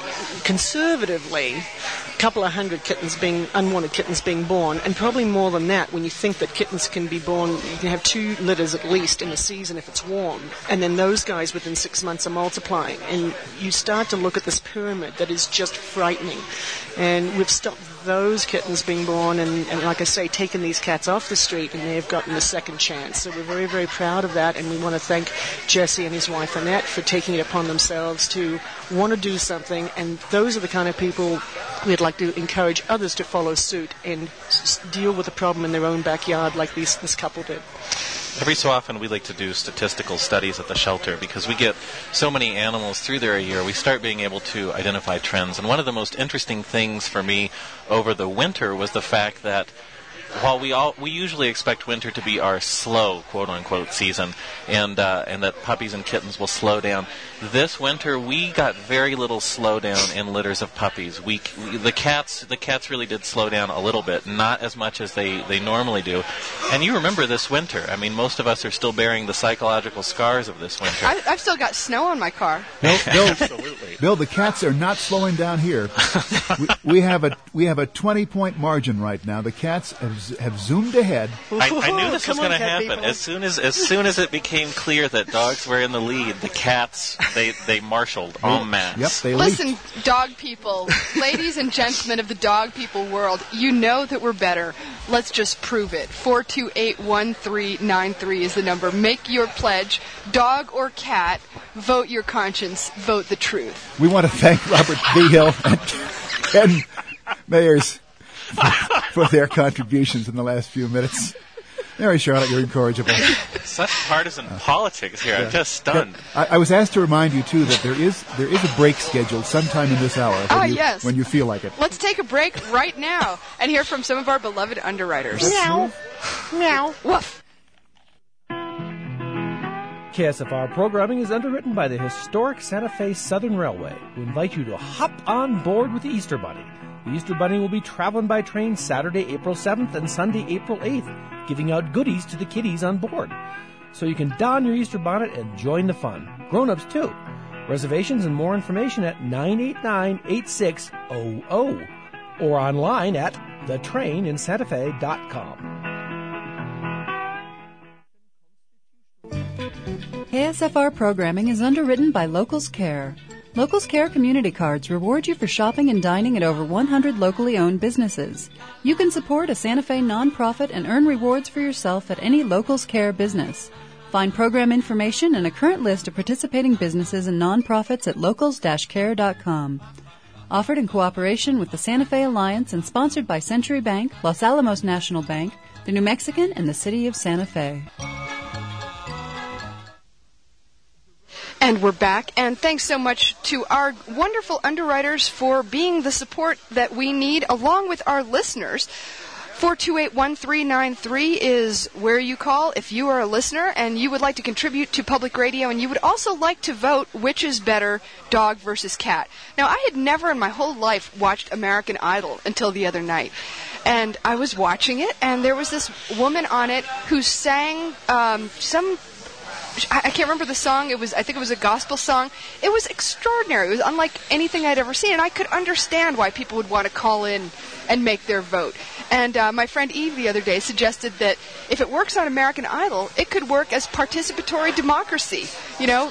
Speaker 2: conservatively a couple of hundred kittens being unwanted kittens being born, and probably more than that when you think that kittens can be born. You can have two litters at least in a season if it's warm, and then those guys within six months are multiplying, and you start to look at this pyramid that is just frightening. And we've stopped those kittens being born, and, and like I say, taken these cats off the street, and they've gotten a second chance. So we're very, very proud of that, and we want to thank Jesse and his wife Annette for taking it upon themselves to want to do something, and those are the kind of people we'd like to encourage others to follow suit and s- deal with the problem in their own backyard like these, this couple did.
Speaker 3: Every so often we like to do statistical studies at the shelter because we get so many animals through there a year. We start being able to identify trends. And one of the most interesting things for me over the winter was the fact that while we all we usually expect winter to be our slow quote unquote season, and uh, and that puppies and kittens will slow down, this winter we got very little slowdown in litters of puppies. We, we the cats the cats really did slow down a little bit, not as much as they, they normally do. And you remember this winter? I mean, most of us are still bearing the psychological scars of this winter.
Speaker 1: I, I've still got snow on my car.
Speaker 4: Bill, Bill,
Speaker 3: Absolutely.
Speaker 4: Bill, the cats are not slowing down here. we, we have a we have a twenty point margin right now. The cats have have zoomed ahead.
Speaker 3: I, I knew this was
Speaker 2: Come on,
Speaker 3: going to
Speaker 2: cat
Speaker 3: happen.
Speaker 2: people.
Speaker 3: As soon as as soon as it became clear that dogs were in the lead, the cats they they marshaled en masse.
Speaker 4: Yep, they
Speaker 1: Listen,
Speaker 4: leaped.
Speaker 1: dog people, ladies and gentlemen of the dog people world, you know that we're better. Let's just prove it. four two eight, one three nine three is the number. Make your pledge. Dog or cat, vote your conscience, vote the truth.
Speaker 4: We want to thank Robert Vigil and Ken Mayers for their contributions in the last few minutes. Mary Charlotte, you're incorrigible.
Speaker 3: Such partisan politics here. I'm just stunned.
Speaker 4: I, I was asked to remind you, too, that there is there is a break scheduled sometime in this hour when,
Speaker 1: Ah,
Speaker 4: you,
Speaker 1: yes.
Speaker 4: when you feel like it.
Speaker 1: Let's take a break right now and hear from some of our beloved underwriters.
Speaker 2: Meow. Meow.
Speaker 1: Woof.
Speaker 6: K S F R programming is underwritten by the historic Santa Fe Southern Railway, who invite you to hop on board with the Easter Bunny. The Easter Bunny will be traveling by train Saturday, April seventh and Sunday, April eighth, giving out goodies to the kiddies on board. So you can don your Easter bonnet and join the fun. Grown-ups, too. Reservations and more information at nine eight nine, eight six zero zero or online at the train in santa fe dot com.
Speaker 5: K S F R programming is underwritten by Locals Care. Locals Care community cards reward you for shopping and dining at over one hundred locally owned businesses. You can support a Santa Fe nonprofit and earn rewards for yourself at any Locals Care business. Find program information and a current list of participating businesses and nonprofits at locals dash care dot com. Offered in cooperation with the Santa Fe Alliance and sponsored by Century Bank, Los Alamos National Bank, the New Mexican, and the City of Santa Fe.
Speaker 1: And we're back, and thanks so much to our wonderful underwriters for being the support that we need, along with our listeners. four two eight, one three nine three is where you call if you are a listener and you would like to contribute to public radio, and you would also like to vote which is better, dog versus cat. Now, I had never in my whole life watched American Idol until the other night. And I was watching it, and there was this woman on it who sang um, some... I can't remember the song. It was, I think it was a gospel song. It was extraordinary. It was unlike anything I'd ever seen, and I could understand why people would want to call in and make their vote. And uh, my friend Eve the other day suggested that if it works on American Idol, it could work as participatory democracy. You know.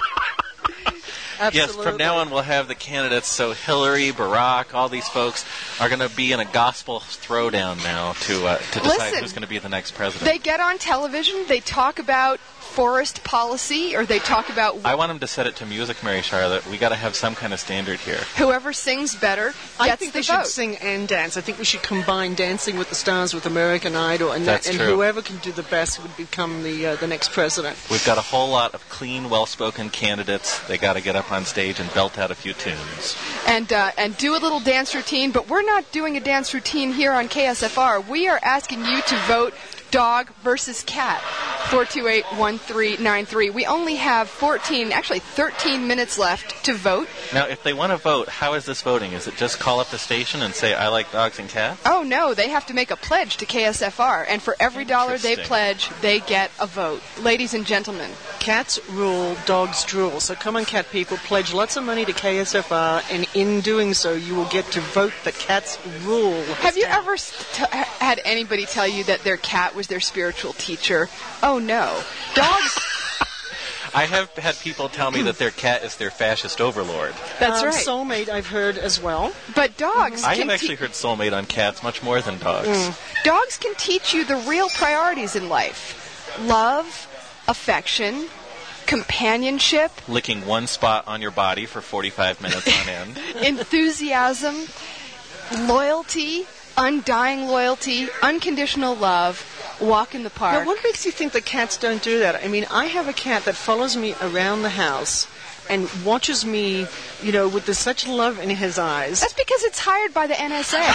Speaker 3: Yes, from now on we'll have the candidates. So Hillary, Barack, all these folks are going to be in a gospel throwdown now to uh, to decide
Speaker 1: Listen,
Speaker 3: who's going to be the next president.
Speaker 1: They get on television. They talk about forest policy, or they talk about
Speaker 3: I want them to set it to music, Mary Charlotte. We got to have some kind of standard here.
Speaker 1: whoever sings better gets
Speaker 2: I think
Speaker 1: the
Speaker 2: they
Speaker 1: vote.
Speaker 2: should sing and dance. I think we should combine Dancing with the Stars with American Idol, and
Speaker 3: That's
Speaker 2: that, and
Speaker 3: true.
Speaker 2: whoever can do the best would become the uh, the next president.
Speaker 3: We've got a whole lot of clean, well-spoken candidates. They got to get up on stage and belt out a few tunes.
Speaker 1: and uh, and do a little dance routine, but we're not doing a dance routine here on K S F R. We are asking you to vote dog versus cat. four two eight, one three nine three. We only have fourteen, actually thirteen minutes left to vote.
Speaker 3: Now, if they want to vote, how is this voting? Is it just call up the station and say, I like dogs and cats?
Speaker 1: Oh, no, they have to make a pledge to K S F R, and for every dollar they pledge, they get a vote. Ladies and gentlemen.
Speaker 2: Cats rule, dogs drool. So come on, cat people, pledge lots of money to K S F R, and in doing so, you will get to vote the cats rule.
Speaker 1: Have you ever t- had anybody tell you that their cat was their spiritual teacher? Oh, no. Dogs...
Speaker 3: I have had people tell me that their cat is their fascist overlord.
Speaker 1: That's
Speaker 2: um,
Speaker 1: right.
Speaker 2: Soulmate, I've heard as well.
Speaker 1: But dogs
Speaker 3: I
Speaker 1: can
Speaker 3: have actually
Speaker 1: te-
Speaker 3: heard soulmate on cats much more than dogs.
Speaker 1: Mm. Dogs can teach you the real priorities in life. Love, affection, companionship,
Speaker 3: Licking one spot on your body for forty-five minutes on end.
Speaker 1: enthusiasm, loyalty, undying loyalty, unconditional love, walk in the park.
Speaker 2: Now, what makes you think that cats don't do that? I mean, I have a cat that follows me around the house and watches me, you know, with this such love in his eyes.
Speaker 1: That's because it's hired by the N S A.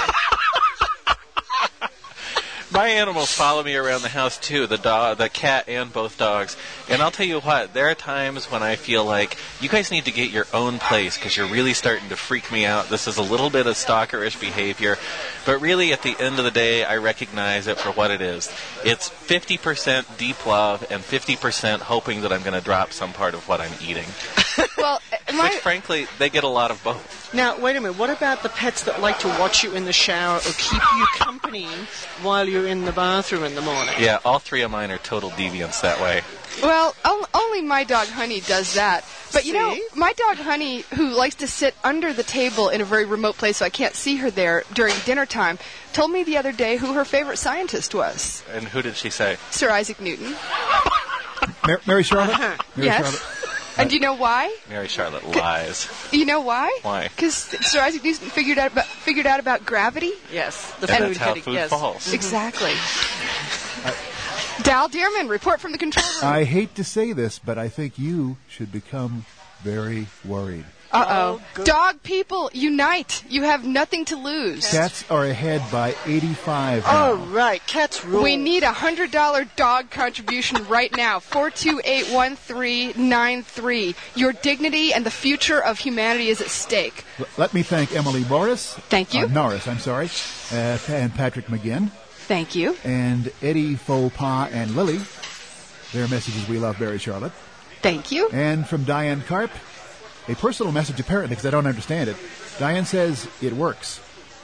Speaker 3: My animals follow me around the house too, the dog, the cat and both dogs. And I'll tell you what, there are times when I feel like you guys need to get your own place because you're really starting to freak me out. This is a little bit of stalkerish behavior. But really, at the end of the day, I recognize it for what it is. It's fifty percent deep love and fifty percent hoping that I'm going to drop some part of what I'm eating.
Speaker 1: Well, my...
Speaker 3: Which, frankly, they get a lot of both.
Speaker 2: Now, wait a minute. What about the pets that like to watch you in the shower or keep you company while you're in the bathroom in the morning?
Speaker 3: Yeah, all three of mine are total deviants that way.
Speaker 1: Well, o- only my dog Honey does that. But, you know, my dog Honey, who likes to sit under the table in a very remote place so I can't see her there during dinner time, told me the other day who her favorite scientist was.
Speaker 3: And who did she say?
Speaker 1: Sir Isaac Newton.
Speaker 4: Mar- Mary Charlotte?
Speaker 2: Uh-huh.
Speaker 4: Mary
Speaker 1: Yes.
Speaker 4: Charlotte?
Speaker 1: And do you know why?
Speaker 3: Mary Charlotte lies.
Speaker 1: You know why?
Speaker 3: Why?
Speaker 1: Because Sir Isaac Newton figured out about, figured out about gravity.
Speaker 2: Yes. The
Speaker 3: And
Speaker 2: food
Speaker 3: that's how
Speaker 2: heading,
Speaker 3: food
Speaker 2: yes.
Speaker 3: falls.
Speaker 1: Exactly. Dal Dearman, report from the control room.
Speaker 4: I hate to say this, but I think you should become very worried.
Speaker 1: Uh-oh.
Speaker 2: Oh, good.
Speaker 1: Dog people, unite. You have nothing to lose.
Speaker 4: Cats are ahead by eighty-five now.
Speaker 2: Oh, right. Cats rule.
Speaker 1: We need a one hundred dollars dog contribution right now. four two eight, one three nine three. Your dignity and the future of humanity is at stake.
Speaker 4: L- Let me thank Emily Morris.
Speaker 1: Thank you.
Speaker 4: Uh, Norris, I'm sorry. Uh, and Patrick McGinn.
Speaker 1: Thank you.
Speaker 4: And Eddie Fauxpas and Lily. Their messages, we love Barry Charlotte.
Speaker 1: Thank you.
Speaker 4: And from Diane Karp, a personal message apparently, because I don't understand it. Diane says it works.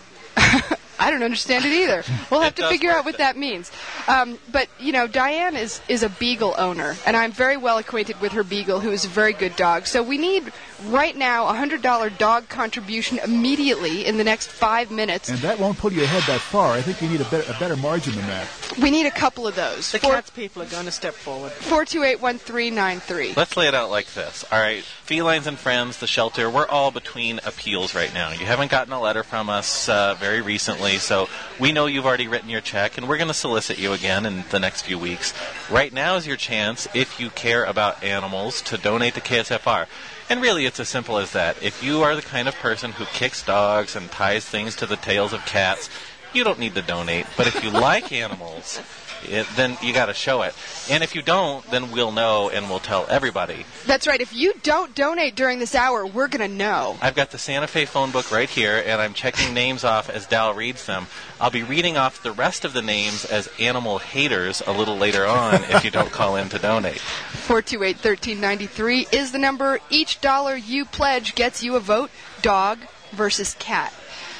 Speaker 1: I don't understand it either. We'll have
Speaker 3: It
Speaker 1: to
Speaker 3: does
Speaker 1: figure
Speaker 3: work
Speaker 1: out what that means. Um, but, you know, Diane is, is a beagle owner, and I'm very well acquainted with her beagle, who is a very good dog. So we need, right now, a one hundred dollars dog contribution immediately in the next five minutes.
Speaker 4: And that won't pull you ahead that far. I think you need a better, a better margin than that.
Speaker 1: We need a couple of those.
Speaker 2: The cats people are going to step forward.
Speaker 1: four two eight, one three nine three.
Speaker 3: Let's lay it out like this. All right, Felines and Friends, the shelter, we're all between appeals right now. You haven't gotten a letter from us uh, very recently, so we know you've already written your check, and we're going to solicit you again in the next few weeks. Right now is your chance, if you care about animals, to donate to K S F R. And really, it's as simple as that. If you are the kind of person who kicks dogs and ties things to the tails of cats, you don't need to donate. But if you like animals, it, then you got to show it. And if you don't, then we'll know and we'll tell everybody.
Speaker 1: That's right. If you don't donate during this hour, we're going to know.
Speaker 3: I've got the Santa Fe phone book right here, and I'm checking names off as Dal reads them. I'll be reading off the rest of the names as animal haters a little later on if you don't call in to donate.
Speaker 1: four two eight, one three nine three is the number. Each dollar you pledge gets you a vote. Dog versus cat.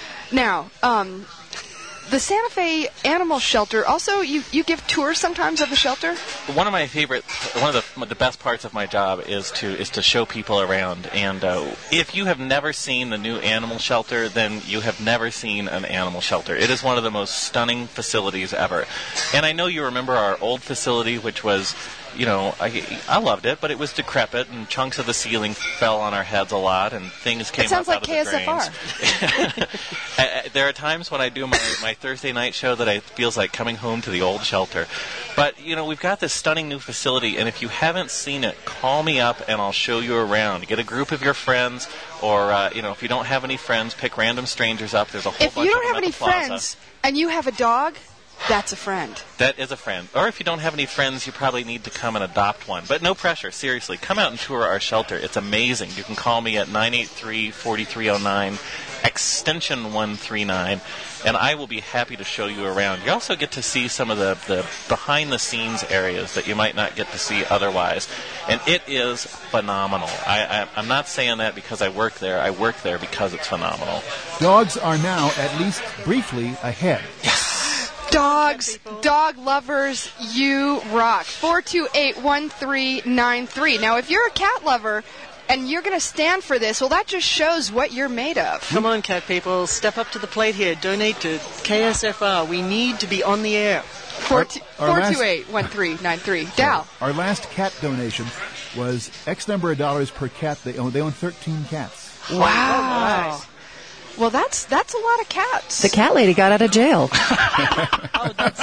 Speaker 1: Now, um... the Santa Fe Animal Shelter, also, you, you give tours sometimes of the shelter?
Speaker 3: One of my favorite, one of the the best parts of my job is to is to show people around. And uh, if you have never seen the new animal shelter, then you have never seen an animal shelter. It is one of the most stunning facilities ever. And I know you remember our old facility, which was, you know, I, I loved it, but it was decrepit, and chunks of the ceiling fell on our heads a lot, and things came
Speaker 1: It sounds
Speaker 3: up
Speaker 1: like
Speaker 3: out of
Speaker 1: K S F R.
Speaker 3: the drains. I, I, there are times when I do my, my Thursday night show that it feels like coming home to the old shelter. But, you know, we've got this stunning new facility, and if you haven't seen it, call me up and I'll show you around. Get a group of your friends, or, uh, you know, if you don't have any friends, pick random strangers up. There's a whole
Speaker 1: If
Speaker 3: bunch
Speaker 1: you
Speaker 3: of
Speaker 1: don't
Speaker 3: them
Speaker 1: have
Speaker 3: at
Speaker 1: any
Speaker 3: the plaza.
Speaker 1: friends and you have a dog, That's a friend.
Speaker 3: That is a friend. Or if you don't have any friends, you probably need to come and adopt one. But no pressure, seriously. Come out and tour our shelter. It's amazing. You can call me at nine eight three, four three zero nine, extension one three nine, and I will be happy to show you around. You also get to see some of the, the behind-the-scenes areas that you might not get to see otherwise. And it is phenomenal. I, I, I'm not saying that because I work there. I work there because it's phenomenal.
Speaker 4: Dogs are now, at least briefly, ahead.
Speaker 1: Dogs, dog lovers, you rock. four two eight, one three nine three. Now, if you're a cat lover and you're going to stand for this, well, that just shows what you're made of.
Speaker 2: Come on, cat people. Step up to the plate here. Donate to K S F R. We need to be on the air.
Speaker 1: four two eight, one three nine three. Dal.
Speaker 4: Our last cat donation was X number of dollars per cat. They own, they own thirteen cats.
Speaker 1: Wow. wow. Well, that's that's a lot of cats.
Speaker 5: The cat lady got out of jail.
Speaker 2: oh, that's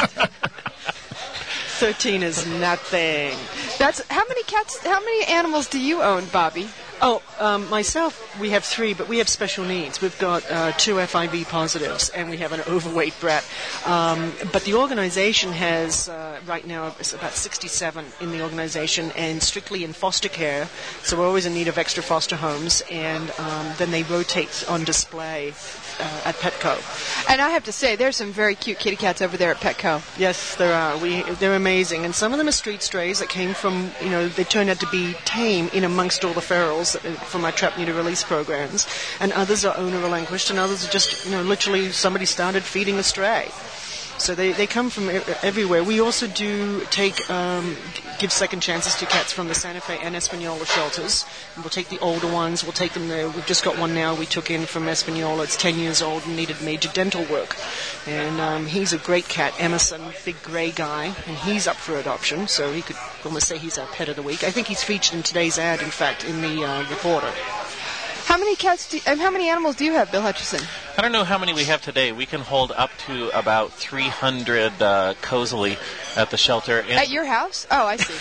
Speaker 2: thirteen is nothing.
Speaker 1: That's how many cats? How many animals do you own, Bobby?
Speaker 2: Oh, um, myself, we have three, but we have special needs. We've got uh, two F I V positives, and we have an overweight brat. Um, but the organization has, uh, right now, it's about sixty-seven in the organization, and strictly in foster care. So we're always in need of extra foster homes, and um, then they rotate on display uh, at Petco.
Speaker 1: And I have to say, there's some very cute kitty cats over there at Petco.
Speaker 2: Yes, there are. We, they're amazing. And some of them are street strays that came from, you know, they turned out to be tame in amongst all the ferals from our trap neuter release programs, and others are owner relinquished, and others are just, you know, literally somebody started feeding a stray. So they, they come from everywhere. We also do take um, give second chances to cats from the Santa Fe and Espanola shelters. And we'll take the older ones. We'll take them there. We've just got one now we took in from Espanola. It's ten years old and needed major dental work. And um, he's a great cat, Emerson, big gray guy, and he's up for adoption. So he could almost say he's our pet of the week. I think he's featured in today's ad, in fact, in the uh, Reporter.
Speaker 1: How many cats? Do, um, how many animals do you have, Bill Hutchison?
Speaker 3: I don't know how many we have today. We can hold up to about three hundred uh, cozily at the shelter. And
Speaker 1: at your house? Oh, I see.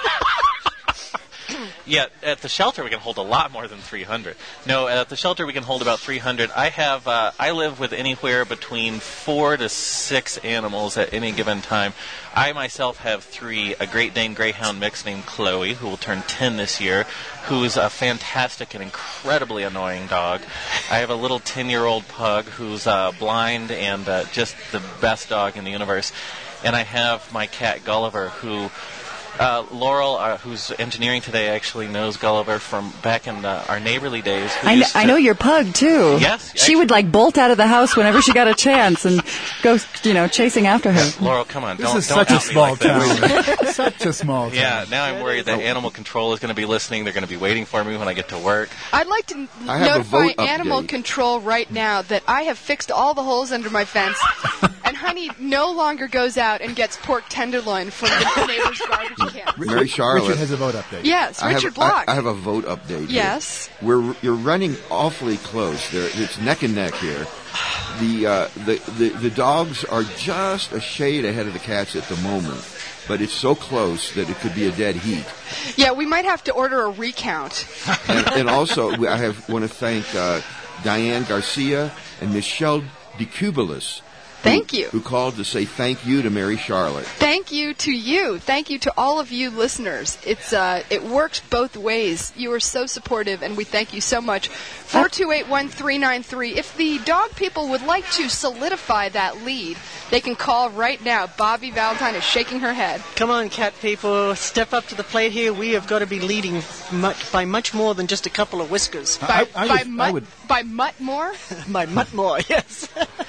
Speaker 3: Yeah, at the shelter we can hold a lot more than three hundred. No, at the shelter we can hold about three hundred. I have, uh, I live with anywhere between four to six animals at any given time. I myself have three, a Great Dane Greyhound mix named Chloe, who will turn ten this year, who's a fantastic and incredibly annoying dog. I have a little ten-year-old pug who's uh, blind and uh, just the best dog in the universe. And I have my cat Gulliver, who... Uh, Laurel, uh, who's engineering today, actually knows Gulliver from back in uh, our neighborly days.
Speaker 5: I, kn- I know your pug, too.
Speaker 3: Yes.
Speaker 5: She actually would, like, bolt out of the house whenever she got a chance and go, you know, chasing after her.
Speaker 3: Yeah, Laurel, come on.
Speaker 4: This
Speaker 3: don't,
Speaker 4: is
Speaker 3: don't
Speaker 4: such a
Speaker 3: out
Speaker 4: small
Speaker 3: me like
Speaker 4: town. Such a small town.
Speaker 3: Yeah, now I'm worried that animal control is going to be listening. They're going to be waiting for me when I get to work.
Speaker 1: I'd like to n-
Speaker 7: I have a
Speaker 1: notify
Speaker 7: vote
Speaker 1: animal
Speaker 7: update.
Speaker 1: control right now that I have fixed all the holes under my fence, and Honey no longer goes out and gets pork tenderloin from the neighbor's garbage can.
Speaker 7: Mary Charlotte.
Speaker 4: Richard has a vote update.
Speaker 1: Yes,
Speaker 7: I
Speaker 1: Richard
Speaker 7: have,
Speaker 1: Block.
Speaker 7: I, I have a vote update.
Speaker 1: Yes.
Speaker 7: Here. We're you're running awfully close. There, it's neck and neck here. The, uh, the the the dogs are just a shade ahead of the cats at the moment, but it's so close that it could be a dead heat.
Speaker 1: Yeah, we might have to order a recount.
Speaker 7: And, and also, I have want to thank uh, Diane Garcia and Michelle DeCubelis.
Speaker 1: Thank
Speaker 7: who,
Speaker 1: you.
Speaker 7: Who called to say thank you to Mary Charlotte.
Speaker 1: Thank you to you. Thank you to all of you listeners. It's uh, it works both ways. You are so supportive, and we thank you so much. four two eight, one three nine three. If the dog people would like to solidify that lead, they can call right now. Bobby Valentine is shaking her head.
Speaker 2: Come on, cat people. Step up to the plate here. We have got to be leading much, by much more than just a couple of whiskers.
Speaker 1: By,
Speaker 4: I, I
Speaker 1: by,
Speaker 4: would,
Speaker 1: mutt,
Speaker 4: I would.
Speaker 1: by mutt more?
Speaker 2: By much more, yes.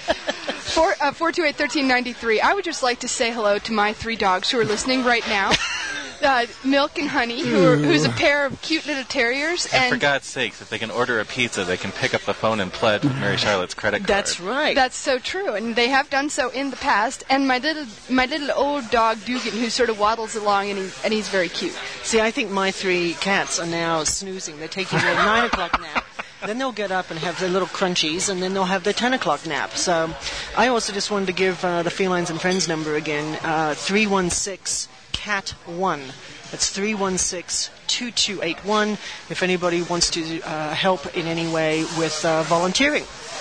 Speaker 1: Four, uh, four two eight, one three nine three. I would just like to say hello to my three dogs who are listening right now. Uh, Milk and Honey, who are, who's a pair of cute little terriers.
Speaker 3: And,
Speaker 1: and
Speaker 3: for God's sakes, if they can order a pizza, they can pick up the phone and pledge with Mary Charlotte's credit card.
Speaker 2: That's right.
Speaker 1: That's so true, and they have done so in the past. And my little my little old dog Dugan, who sort of waddles along, and, he, and he's very cute.
Speaker 2: See, I think my three cats are now snoozing. They're taking their nine o'clock nap. Then they'll get up and have their little crunchies, and then they'll have their ten o'clock nap. So I also just wanted to give uh, the Felines and Friends number again, uh, three one six, C A T one. That's three one six, two two eight one if anybody wants to uh, help in any way with uh, volunteering.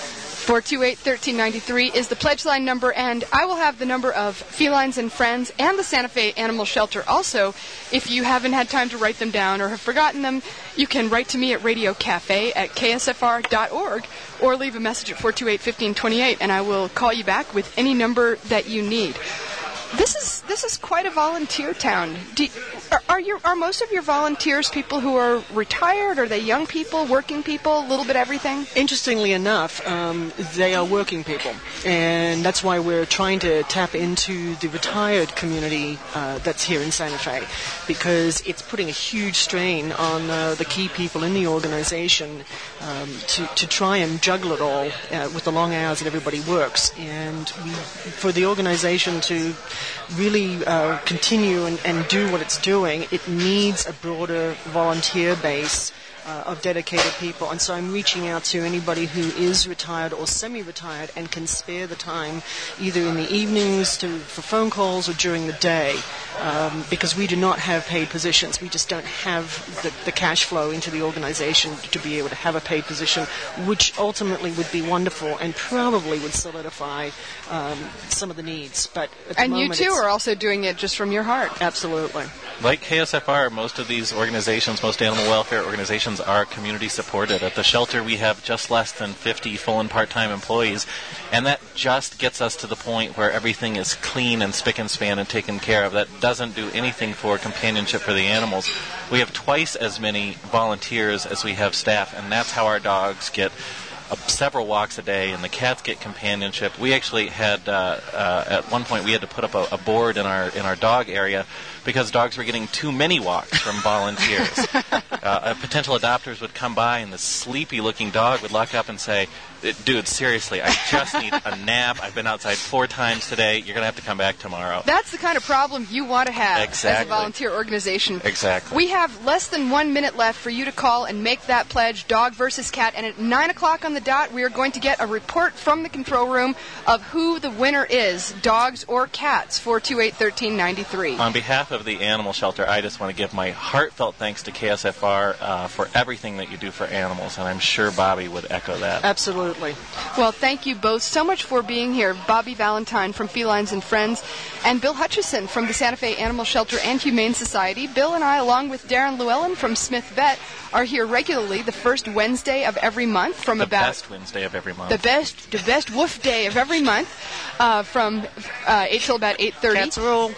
Speaker 1: four two eight, one three nine three is the pledge line number, and I will have the number of Felines and Friends and the Santa Fe Animal Shelter also. If you haven't had time to write them down or have forgotten them, you can write to me at radio cafe at k s f r dot org or leave a message at four two eight, one five two eight, and I will call you back with any number that you need. This is this is quite a volunteer town. Do, are, are your are most of your volunteers people who are retired? Are they young people, working people, a little bit everything?
Speaker 2: Interestingly enough, um, they are working people, and that's why we're trying to tap into the retired community uh, that's here in Santa Fe, because it's putting a huge strain on uh, the key people in the organization um, to to try and juggle it all uh, with the long hours that everybody works, and we, for the organization to really uh, continue and, and do what it's doing, it needs a broader volunteer base uh, of dedicated people. And so I'm reaching out to anybody who is retired or semi-retired and can spare the time either in the evenings to, for phone calls or during the day, um, because we do not have paid positions. We just don't have the, the cash flow into the organization to be able to have a paid position, which ultimately would be wonderful and probably would solidify um, some of the needs. But at the
Speaker 1: and you
Speaker 2: moment
Speaker 1: too
Speaker 2: it's-
Speaker 1: are also doing it just from your heart.
Speaker 2: Absolutely.
Speaker 3: Like K S F R, most of these organizations, most animal welfare organizations, are community supported. At the shelter, we have just less than fifty full and part-time employees, and that just gets us to the point where everything is clean and spick and span and taken care of. That doesn't do anything for companionship for the animals. We have twice as many volunteers as we have staff, and that's how our dogs get Uh, several walks a day, and the cats get companionship. We actually had uh, uh, at one point we had to put up a, a board in our in our dog area because dogs were getting too many walks from volunteers. uh, potential adopters would come by, and the sleepy-looking dog would look up and say, "Dude, seriously, I just need a nap. I've been outside four times today. You're going to have to come back tomorrow."
Speaker 1: That's the kind of problem you want to have
Speaker 3: Exactly.
Speaker 1: as a volunteer organization.
Speaker 3: Exactly.
Speaker 1: We have less than one minute left for you to call and make that pledge, dog versus cat, and at nine o'clock on the dot, we are going to get a report from the control room of who the winner is, dogs or cats, four two eight, one three nine three.
Speaker 3: On behalf of the animal shelter, I just want to give my heartfelt thanks to K S F R uh, for everything that you do for animals, and I'm sure Bobby would echo that.
Speaker 2: Absolutely.
Speaker 1: Well, thank you both so much for being here. Bobby Valentine from Felines and Friends and Bill Hutchison from the Santa Fe Animal Shelter and Humane Society. Bill and I, along with Darren Llewellyn from Smith Vet, are here regularly the first Wednesday of every month from
Speaker 3: the
Speaker 1: about...
Speaker 3: best Wednesday of every month.
Speaker 1: The best the best woof day of every month uh, from uh, eight till about eight thirty.
Speaker 2: Cats rule.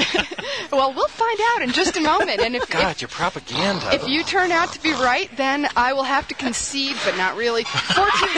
Speaker 1: Well, we'll find out in just a moment. And if,
Speaker 3: God,
Speaker 1: if,
Speaker 3: your propaganda.
Speaker 1: if you turn out to be right, then I will have to concede, but not really. Fortunately...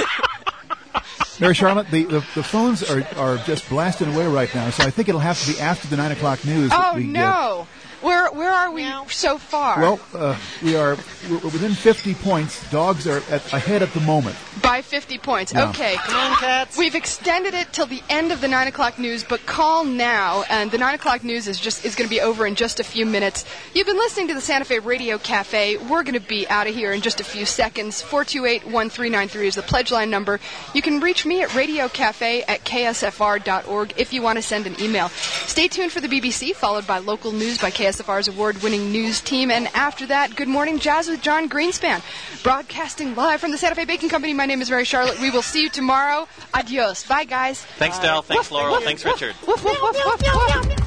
Speaker 4: Mary Charlotte, the, the, the phones are, are just blasting away right now, so I think it'll have to be after the nine o'clock news. that
Speaker 1: Oh,
Speaker 4: we,
Speaker 1: no.
Speaker 4: Uh,
Speaker 1: Where where are we so far?
Speaker 4: well, uh, we are we're within fifty points. Dogs are at, ahead at the moment.
Speaker 1: By fifty points.
Speaker 4: Yeah.
Speaker 1: Okay.
Speaker 2: Come on, cats.
Speaker 1: We've extended it till the end of the nine o'clock news, but call now, and the nine o'clock news is just is going to be over in just a few minutes. You've been listening to the Santa Fe Radio Cafe. We're going to be out of here in just a few seconds. four two eight, one three nine three is the pledge line number. You can reach me at radio cafe at k s f r dot org if you want to send an email. Stay tuned for the B B C, followed by local news by K S F R's award-winning news team, and after that, Good Morning Jazz with John Greenspan. Broadcasting live from the Santa Fe Baking Company, my name is Mary Charlotte. We will see you tomorrow. Adios. Bye, guys.
Speaker 3: Thanks, Del. Thanks,
Speaker 1: Woof,
Speaker 3: Laurel.
Speaker 1: woof,
Speaker 3: Thanks,
Speaker 1: woof,
Speaker 3: Richard.
Speaker 1: Woof, woof, woof, woof, woof.